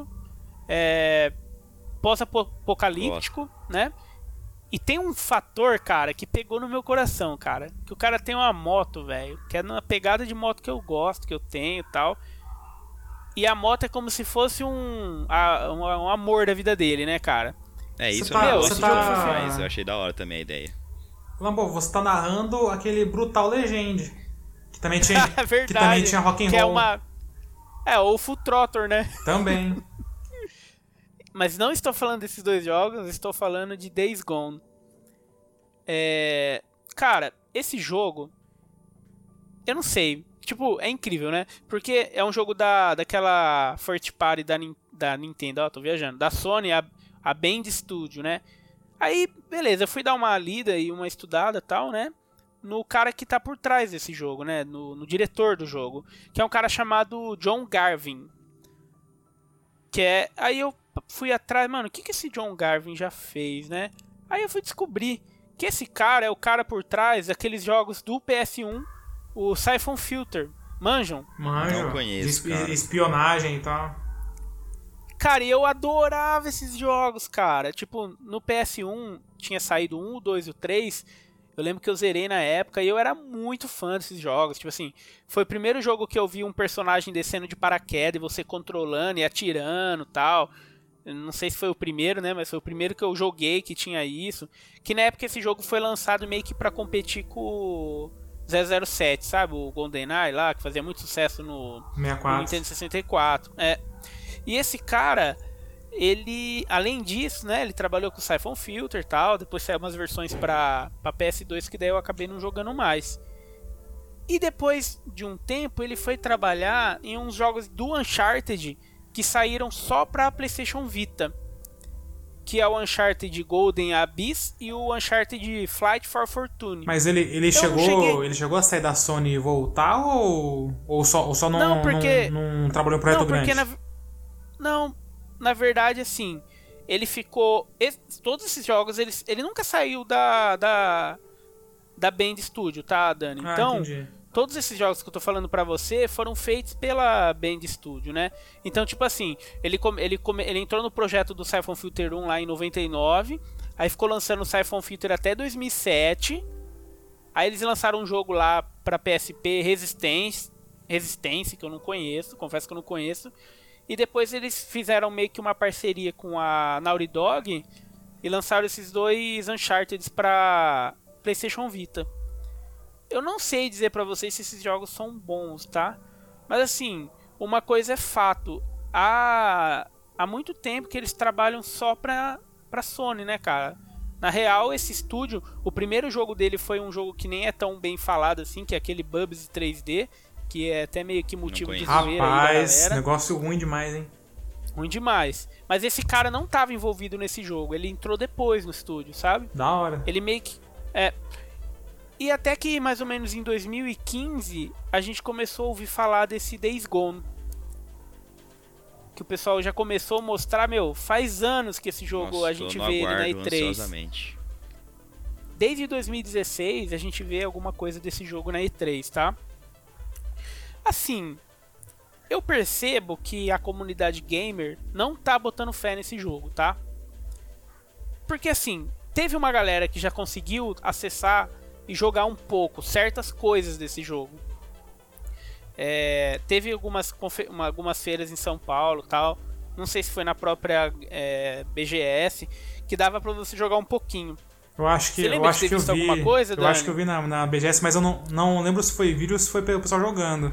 pós-apocalíptico, né? E tem um fator, cara, que pegou no meu coração, cara. Que o cara tem uma moto, velho. Que é uma pegada de moto que eu gosto, que eu tenho e tal. E a moto é como se fosse um amor da vida dele, né, cara? Isso eu gosto de jogo. Eu achei da hora também a ideia. Lambo, você tá narrando aquele Brutal Legend. Que também tinha, que também tinha rock'n'roll. O Full Throttle, né? Também. Mas não estou falando desses dois jogos, estou falando de Days Gone. Cara, esse jogo, eu não sei, tipo, é incrível, né? Porque é um jogo daquela first party da Nintendo, tô viajando, da Sony, a Bend Studio, né? Aí, beleza, eu fui dar uma lida e uma estudada e tal, né? No cara que tá por trás desse jogo, né? No diretor do jogo, que é um cara chamado John Garvin. Aí eu fui atrás, mano, o que esse John Garvin já fez, né? Aí eu fui descobrir que esse cara é o cara por trás daqueles jogos do PS1, o Siphon Filter. Manjam? Não conheço, espionagem e tal. Cara, eu adorava esses jogos, cara. Tipo, no PS1 tinha saído o 1, o 2 e o 3. Eu lembro que eu zerei na época e eu era muito fã desses jogos. Tipo assim, foi o primeiro jogo que eu vi um personagem descendo de paraquedas e você controlando e atirando e tal. Eu não sei se foi o primeiro, né? Mas foi o primeiro que eu joguei que tinha isso. Que na época esse jogo foi lançado meio que pra competir com o 007, sabe? O GoldenEye lá, que fazia muito sucesso no Nintendo 64. E esse cara, ele, além disso, né, ele trabalhou com o Siphon Filter e tal, depois saiu umas versões pra PS2 que daí eu acabei não jogando mais. E depois de um tempo ele foi trabalhar em uns jogos do Uncharted que saíram só pra PlayStation Vita, que é o Uncharted Golden Abyss e o Uncharted Flight for Fortune. Mas ele chegou a sair da Sony e voltar ou só não trabalhou em projeto grande? Na verdade, assim, ele ficou... Todos esses jogos, ele nunca saiu da Bend Studio, tá, Dani? Então, entendi. Todos esses jogos que eu tô falando pra você foram feitos pela Bend Studio, né? Então, tipo assim, ele entrou no projeto do Siphon Filter 1 lá em 99, aí ficou lançando o Siphon Filter até 2007, aí eles lançaram um jogo lá pra PSP, Resistance, que eu não conheço, confesso que eu não conheço, e depois eles fizeram meio que uma parceria com a Naughty Dog e lançaram esses 2 Uncharted pra PlayStation Vita. Eu não sei dizer pra vocês se esses jogos são bons, tá? Mas assim, uma coisa é fato. Há muito tempo que eles trabalham só pra Sony, né, cara? Na real, esse estúdio, o primeiro jogo dele foi um jogo que nem é tão bem falado assim, que é aquele Bubsy 3D, que é até meio que motivo de zoeira aí da galera. Negócio ruim demais, hein? Ruim demais. Mas esse cara não tava envolvido nesse jogo, ele entrou depois no estúdio, sabe? Da hora. Ele meio que... E até que mais ou menos em 2015 a gente começou a ouvir falar desse Days Gone. Que o pessoal já começou a mostrar, faz anos que esse jogo a gente vê ele na E3. Ansiosamente. Desde 2016 a gente vê alguma coisa desse jogo na E3, tá? Assim, eu percebo que a comunidade gamer não tá botando fé nesse jogo, tá? Porque assim, teve uma galera que já conseguiu acessar e jogar um pouco certas coisas desse jogo. Teve algumas feiras em São Paulo, tal. Não sei se foi na própria BGS, que dava pra você jogar um pouquinho. Eu acho que eu vi alguma coisa, eu acho que eu vi na BGS, mas eu não lembro se foi vídeo ou se foi o pessoal jogando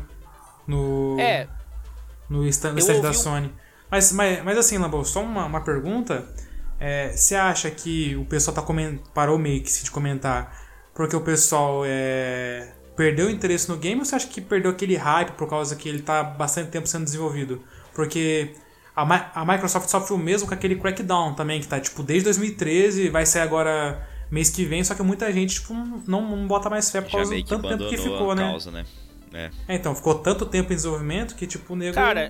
no stand da Sony. Mas assim, Lambo, só uma pergunta. Você acha que o pessoal parou meio que de comentar porque o pessoal perdeu o interesse no game, ou você acha que perdeu aquele hype por causa que ele tá bastante tempo sendo desenvolvido? Porque a Microsoft sofre o mesmo com aquele Crackdown também, que tá tipo desde 2013, vai sair agora mês que vem, só que muita gente tipo, não bota mais fé por causa do tanto tempo que ficou, né? Causa, né? Então, ficou tanto tempo em desenvolvimento que tipo o nego... Cara,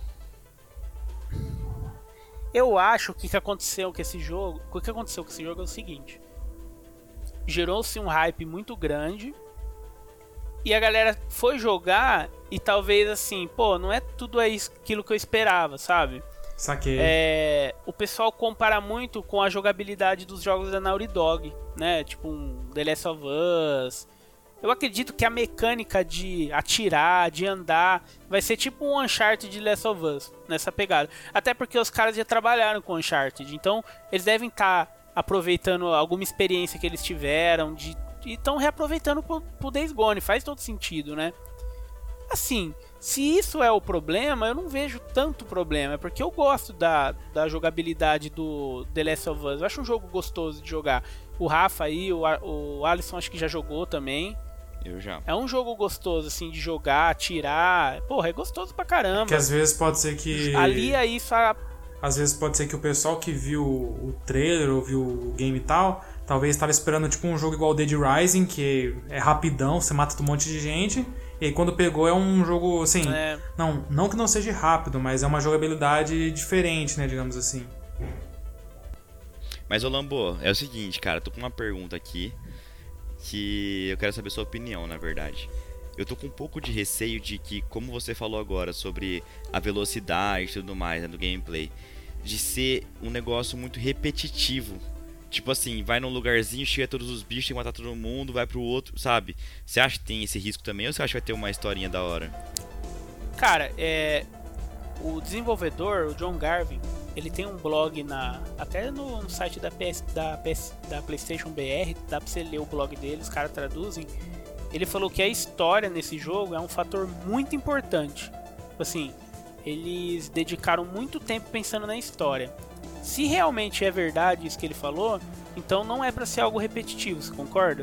eu acho que o que aconteceu com esse jogo é o seguinte: gerou-se um hype muito grande e a galera foi jogar e talvez assim, não é tudo aquilo que eu esperava, sabe? Saquei. O pessoal compara muito com a jogabilidade dos jogos da Naughty Dog, né? Tipo um The Last of Us. Eu acredito que a mecânica de atirar, de andar, vai ser tipo um Uncharted de Last of Us, nessa pegada. Até porque os caras já trabalharam com Uncharted, então eles devem estar aproveitando alguma experiência que eles tiveram e estão reaproveitando pro Days Gone. Faz todo sentido, né? Assim, se isso é o problema, eu não vejo tanto problema. É porque eu gosto da jogabilidade do The Last of Us. Eu acho um jogo gostoso de jogar. O Rafa aí, o Alisson acho que já jogou também. Eu já. É um jogo gostoso, assim, de jogar, atirar. Porra, é gostoso pra caramba. Que às vezes pode ser que... Alia isso a... Às vezes pode ser que o pessoal que viu o trailer ou viu o game e tal, talvez estava esperando tipo um jogo igual Dead Rising, que é rapidão, você mata um monte de gente, e aí quando pegou é um jogo, assim, não que não seja rápido, mas é uma jogabilidade diferente, né, digamos assim. Mas, ô Lambo, é o seguinte, cara, tô com uma pergunta aqui, que eu quero saber sua opinião, na verdade. Eu tô com um pouco de receio de que, como você falou agora, sobre a velocidade e tudo mais, né, do gameplay, de ser um negócio muito repetitivo. Tipo assim, vai num lugarzinho, chega todos os bichos, tem que matar todo mundo, vai pro outro, sabe? Você acha que tem esse risco também, ou você acha que vai ter uma historinha da hora? Cara, o desenvolvedor, o John Garvin, ele tem um blog até no site da PlayStation BR, dá pra você ler o blog dele, os caras traduzem. Ele falou que a história nesse jogo é um fator muito importante. Assim, eles dedicaram muito tempo pensando na história. Se realmente é verdade isso que ele falou, então não é pra ser algo repetitivo, você concorda?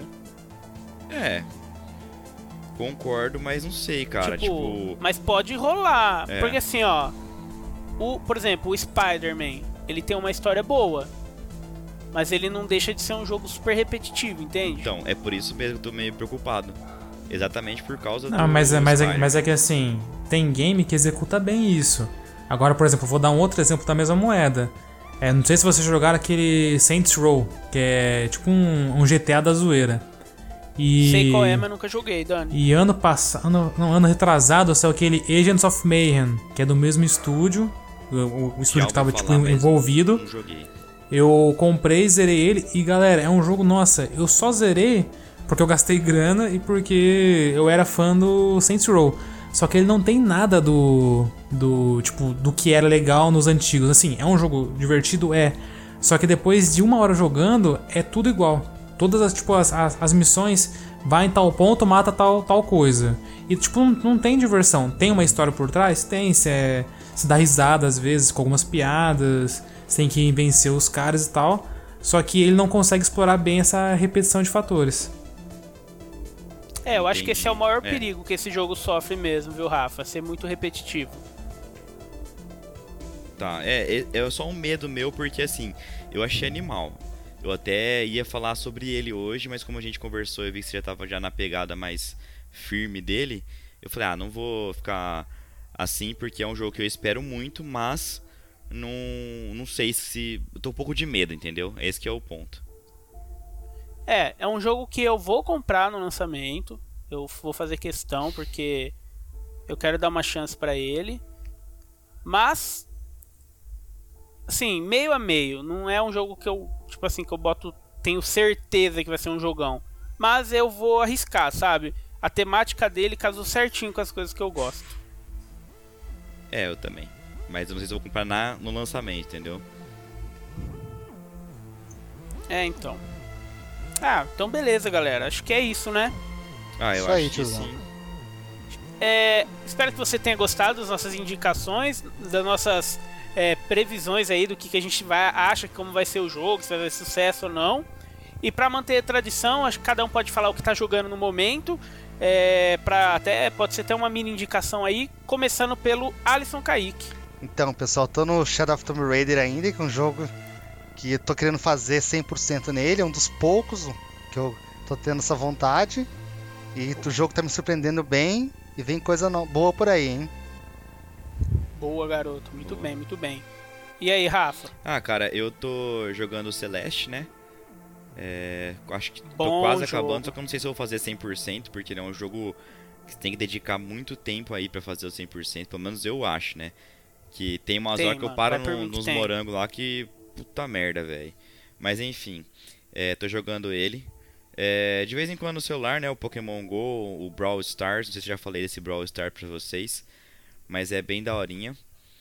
Concordo, mas não sei, cara. Tipo... Mas pode rolar. Porque assim, ó, por exemplo, o Spider-Man, ele tem uma história boa, mas ele não deixa de ser um jogo super repetitivo, entende? Então, é por isso mesmo que eu tô meio preocupado. Exatamente por causa do... Mas é que assim, tem game que executa bem isso. Agora, por exemplo, eu vou dar um outro exemplo da mesma moeda. Não sei se vocês jogaram aquele Saints Row, que é tipo um GTA da zoeira. E... Sei qual é, mas nunca joguei, Dani. E ano passado, ano retrasado, saiu aquele Agents of Mayhem, que é do mesmo estúdio, o estúdio que tava tipo, envolvido. Não joguei. Eu comprei, zerei ele e galera, é um jogo, nossa, eu só zerei porque eu gastei grana e porque eu era fã do Saints Row. Só que ele não tem nada do que era legal nos antigos. Assim, é um jogo divertido, só que depois de 1 hora jogando, é tudo igual. Todas as missões, vai em tal ponto, mata tal coisa. E tipo, não tem diversão. Tem uma história por trás? Tem. Você dá risada às vezes com algumas piadas, você tem que vencer os caras e tal. Só que ele não consegue explorar bem essa repetição de fatores. Eu acho que esse é o maior perigo que esse jogo sofre mesmo, viu, Rafa? Ser muito repetitivo. Tá, é só um medo meu, porque assim, eu achei animal. Eu até ia falar sobre ele hoje, mas como a gente conversou, eu vi que você já tava na pegada mais firme dele. Eu falei, não vou ficar assim, porque é um jogo que eu espero muito, mas não sei se... Eu tô um pouco de medo, entendeu? Esse que é o ponto. É um jogo que eu vou comprar no lançamento. Eu vou fazer questão, porque eu quero dar uma chance pra ele. Mas... assim, meio a meio. Não é um jogo que eu, tipo assim, que eu tenho certeza que vai ser um jogão. Mas eu vou arriscar, sabe? A temática dele casou certinho com as coisas que eu gosto. Eu também. Mas eu não sei se eu vou comprar no lançamento, entendeu? Então. Então beleza, galera. Acho que é isso, né? Eu acho que sim. Espero que você tenha gostado das nossas indicações, das nossas... previsões aí do que a gente acha como vai ser o jogo, se vai ser sucesso ou não. E pra manter a tradição, acho que cada um pode falar o que tá jogando no momento. Pode ser até uma mini indicação aí, começando pelo Alisson Kaique. Então, pessoal, tô no Shadow of Tomb Raider ainda, que é um jogo que eu tô querendo fazer 100% nele, é um dos poucos que eu tô tendo essa vontade. E o jogo tá me surpreendendo bem e vem coisa boa por aí, hein? Boa, garoto. Muito bem, muito bem. E aí, Rafa? Cara, eu tô jogando Celeste, né? Acho que tô Bom quase jogo. acabando, só que eu não sei se eu vou fazer 100%, porque ele é um jogo que você tem que dedicar muito tempo aí pra fazer o 100%, pelo menos eu acho, né? Que tem umas horas que eu paro nos morangos lá que... puta merda, velho. Mas enfim, tô jogando ele. De vez em quando no celular, né? O Pokémon GO, o Brawl Stars, não sei se eu já falei desse Brawl Stars pra vocês. Mas é bem daorinha.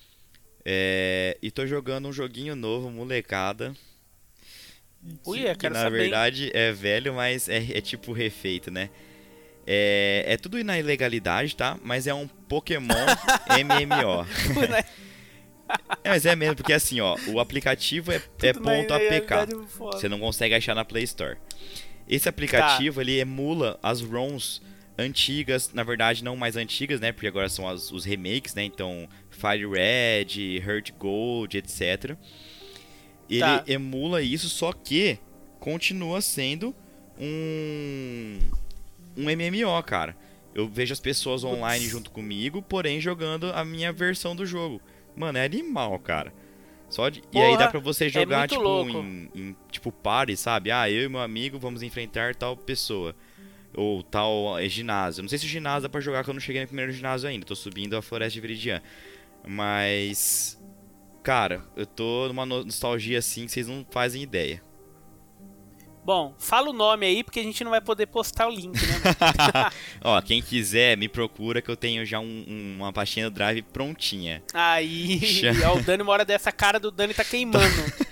E tô jogando um joguinho novo, molecada. Que na verdade é velho, mas é tipo refeito, né? É tudo na ilegalidade, tá? Mas é um Pokémon MMO. Mas é mesmo, porque assim, ó, o aplicativo é .apk. Você não consegue achar na Play Store. Esse aplicativo, ele emula as ROMs antigas, na verdade não mais antigas, né? Porque agora são os remakes, né? Então, Fire Red, Heart Gold, etc. Ele emula isso, só que continua sendo um MMO, cara. Eu vejo as pessoas online junto comigo, porém jogando a minha versão do jogo. Mano, é animal, cara. E aí dá pra você jogar tipo em tipo party, sabe? Eu e meu amigo vamos enfrentar tal pessoa. Ou tal ginásio. Não sei se o ginásio dá pra jogar, que eu não cheguei no primeiro ginásio ainda. Tô subindo a Floresta de Viridian. Mas... cara, eu tô numa nostalgia assim que vocês não fazem ideia. Bom, fala o nome aí, porque a gente não vai poder postar o link, né? Ó, quem quiser, me procura que eu tenho já uma pastinha do Drive prontinha. Aí, ó, o Dani, uma hora dessa, cara do Dani tá queimando.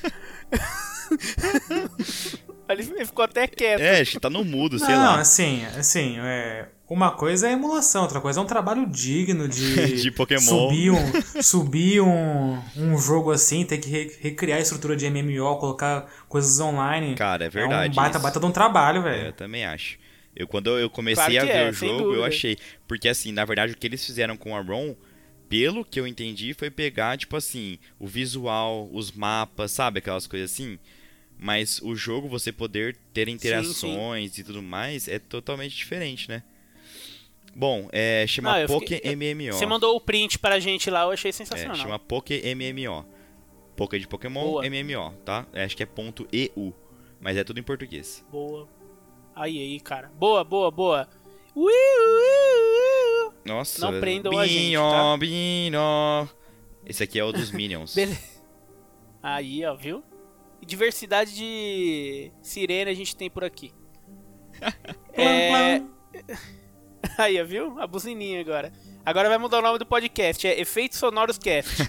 Ele ficou até quieto. Acho que tá no mudo, sei lá. Não, assim, uma coisa é emulação, outra coisa é um trabalho digno de, de Pokémon. Subir um jogo assim, ter que recriar a estrutura de MMO, colocar coisas online. Cara, é verdade. É um baita de um trabalho, velho. Eu também acho. Quando eu comecei a ver o jogo, eu achei. Porque assim, na verdade, o que eles fizeram com a ROM, pelo que eu entendi, foi pegar, tipo assim, o visual, os mapas, sabe? Aquelas coisas assim. Mas o jogo, você poder ter interações e tudo mais, é totalmente diferente, né? Bom, chama PokéMMO. Você mandou o print pra gente lá, eu achei sensacional. Chama PokéMMO. Poké de Pokémon, Boa. MMO, tá? Acho que é .eu, mas é tudo em português. Boa. Aí, cara. Boa. Nossa, não prendam a gente, tá? Binho. Esse aqui é o dos Minions. Beleza. Aí, ó, viu? Diversidade de sirene a gente tem por aqui. Aí, ó, viu? A buzininha agora. Agora vai mudar o nome do podcast. É Efeitos Sonoros Cast.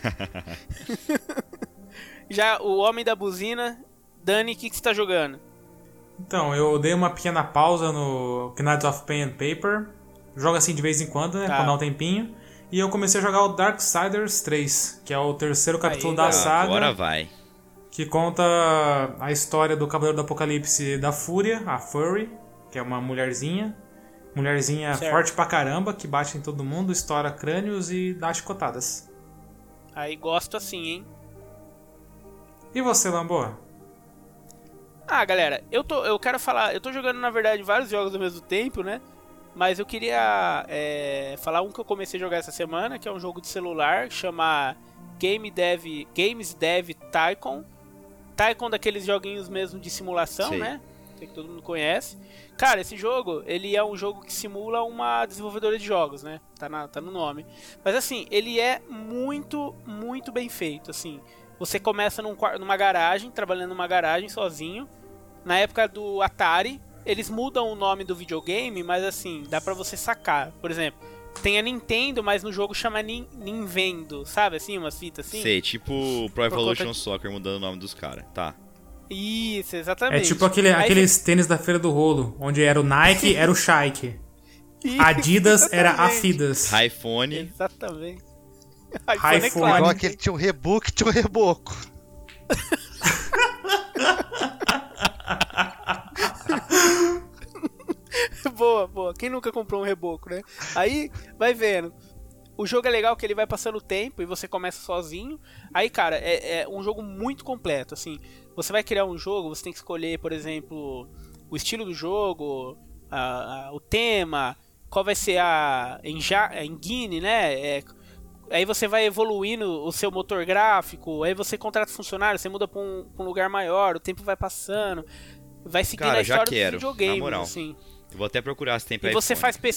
Já o homem da buzina. Dani, o que você tá jogando? Então, eu dei uma pequena pausa no Knights of Pen and Paper. Jogo assim de vez em quando, né? Tá. Quando dá um tempinho. E eu comecei a jogar o Darksiders 3, que é o terceiro capítulo da saga. Agora vai. Que conta a história do Cavaleiro do Apocalipse da Fúria, a Fury, que é uma mulherzinha. Mulherzinha Certo. forte pra caramba, que bate em todo mundo, estoura crânios e dá chicotadas. Aí gosto assim, hein? E você, Lamboa? Ah, galera, eu quero falar... Eu tô jogando, na verdade, vários jogos ao mesmo tempo, né? Mas eu queria falar um que eu comecei a jogar essa semana, que é um jogo de celular, que chama Games Dev Tycoon. Tycoon daqueles joguinhos mesmo de simulação, Sei. né? Que todo mundo conhece. Cara, esse jogo, ele é um jogo que simula uma desenvolvedora de jogos, né? Tá no nome. Mas assim, ele é muito, muito bem feito, assim. Você começa numa garagem, trabalhando numa garagem sozinho. Na época do Atari, eles mudam o nome do videogame, mas assim, dá pra você sacar. Por exemplo, tem a Nintendo, mas no jogo chama Ninvendo, sabe assim, umas fitas assim? Sei, tipo Pro Evolution Soccer mudando o nome dos caras, tá. Isso, É exatamente. tipo aqueles tênis da Feira do Rolo, onde era o Nike, era o Shike. Adidas era Afidas. iPhone. Exatamente. iPhone. É claro. Igual aquele tinha um rebook, tinha um reboco. Boa. Quem nunca comprou um reboco, né? Aí, vai vendo. O jogo é legal que ele vai passando o tempo e você começa sozinho. Aí, cara, é um jogo muito completo, assim. Você vai criar um jogo, você tem que escolher, por exemplo, o estilo do jogo, o tema, qual vai ser a engine, né? Aí você vai evoluindo o seu motor gráfico, aí você contrata funcionário, você muda pra um lugar maior, o tempo vai passando, vai seguindo Cara, a história já quero, do videogame, na moral. assim. Eu vou até procurar se tem pra E você iPhone.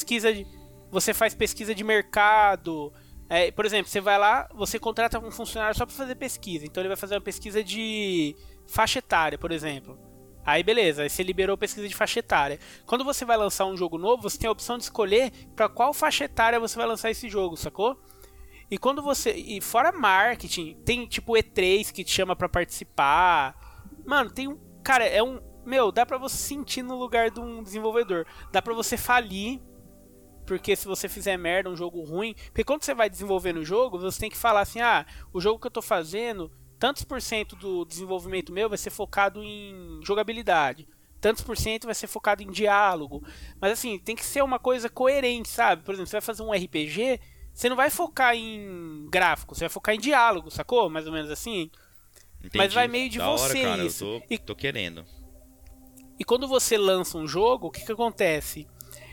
faz pesquisa de mercado. Por exemplo, você vai lá, você contrata um funcionário só para fazer pesquisa. Então ele vai fazer uma pesquisa de faixa etária, por exemplo. Aí beleza, aí você liberou a pesquisa de faixa etária. Quando você vai lançar um jogo novo, você tem a opção de escolher para qual faixa etária você vai lançar esse jogo, sacou? E quando e fora marketing, tem tipo E3 que te chama para participar. Mano, cara, dá pra você sentir no lugar de um desenvolvedor. Dá pra você falir, porque se você fizer merda, um jogo ruim... Porque quando você vai desenvolvendo o jogo, você tem que falar assim, o jogo que eu tô fazendo, tantos por cento do desenvolvimento meu vai ser focado em jogabilidade. Tantos por cento vai ser focado em diálogo. Mas assim, tem que ser uma coisa coerente, sabe? Por exemplo, você vai fazer um RPG, você não vai focar em gráfico, você vai focar em diálogo, sacou? Mais ou menos assim. Entendi. Mas vai meio de Da você hora, cara, isso. Eu tô querendo. E quando você lança um jogo, o que acontece?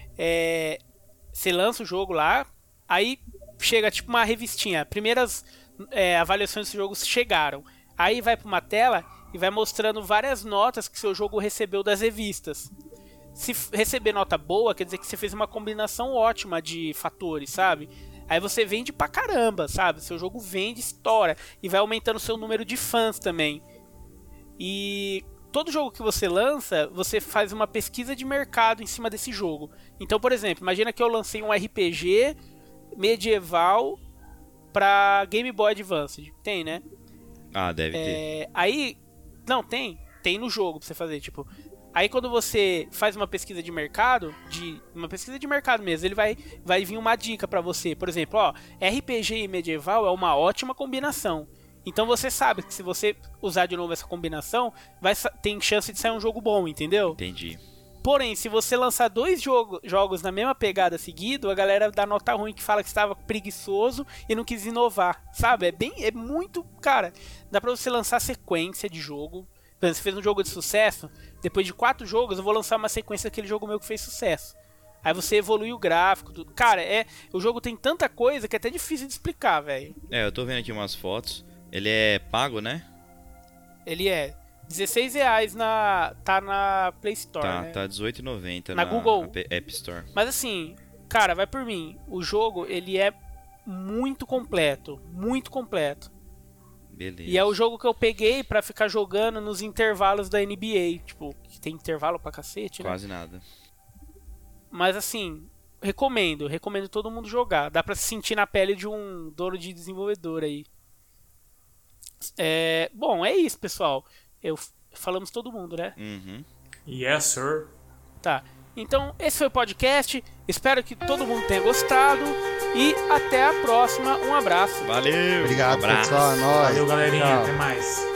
Você lança o jogo lá, aí chega tipo uma revistinha. Primeiras avaliações desse jogo chegaram. Aí vai para uma tela e vai mostrando várias notas que seu jogo recebeu das revistas. Se receber nota boa, quer dizer que você fez uma combinação ótima de fatores, sabe? Aí você vende pra caramba, sabe? Seu jogo vende, estoura. E vai aumentando o seu número de fãs também. E todo jogo que você lança, você faz uma pesquisa de mercado em cima desse jogo. Então, por exemplo, imagina que eu lancei um RPG medieval pra Game Boy Advance. Tem, né? Ah, deve ter. Aí... Não, tem no jogo pra você fazer, tipo... Aí quando você faz uma pesquisa de mercado, mesmo, ele vai vir uma dica pra você. Por exemplo, RPG e medieval é uma ótima combinação. Então você sabe que se você usar de novo essa combinação, tem chance de sair um jogo bom, entendeu? Entendi. Porém, se você lançar dois jogos na mesma pegada seguido, a galera dá nota ruim que fala que estava preguiçoso e não quis inovar, sabe? É muito... Cara, dá pra você lançar sequência de jogo. Por exemplo, você fez um jogo de sucesso, depois de 4 jogos eu vou lançar uma sequência daquele jogo meu que fez sucesso. Aí você evolui o gráfico, tudo. Cara, o jogo tem tanta coisa que é até difícil de explicar, velho. Eu tô vendo aqui umas fotos. Ele é pago, né? Ele é. R$16 tá na Play Store, né? Tá R$18,90 na Google App Store. Mas assim, cara, vai por mim. O jogo, ele é muito completo. Muito completo. Beleza. E é o jogo que eu peguei pra ficar jogando nos intervalos da NBA. Tipo, que tem intervalo pra cacete, né? Quase nada. Mas assim, recomendo todo mundo jogar. Dá pra se sentir na pele de um dono de desenvolvedor aí. Bom, é isso, pessoal. Falamos todo mundo, né? Uhum. Yes, sir. Tá. Então, esse foi o podcast. Espero que todo mundo tenha gostado. E até a próxima. Um abraço. Valeu. Obrigado, abraço. pessoal. É nóis. Valeu, galerinha. Tchau. Até mais.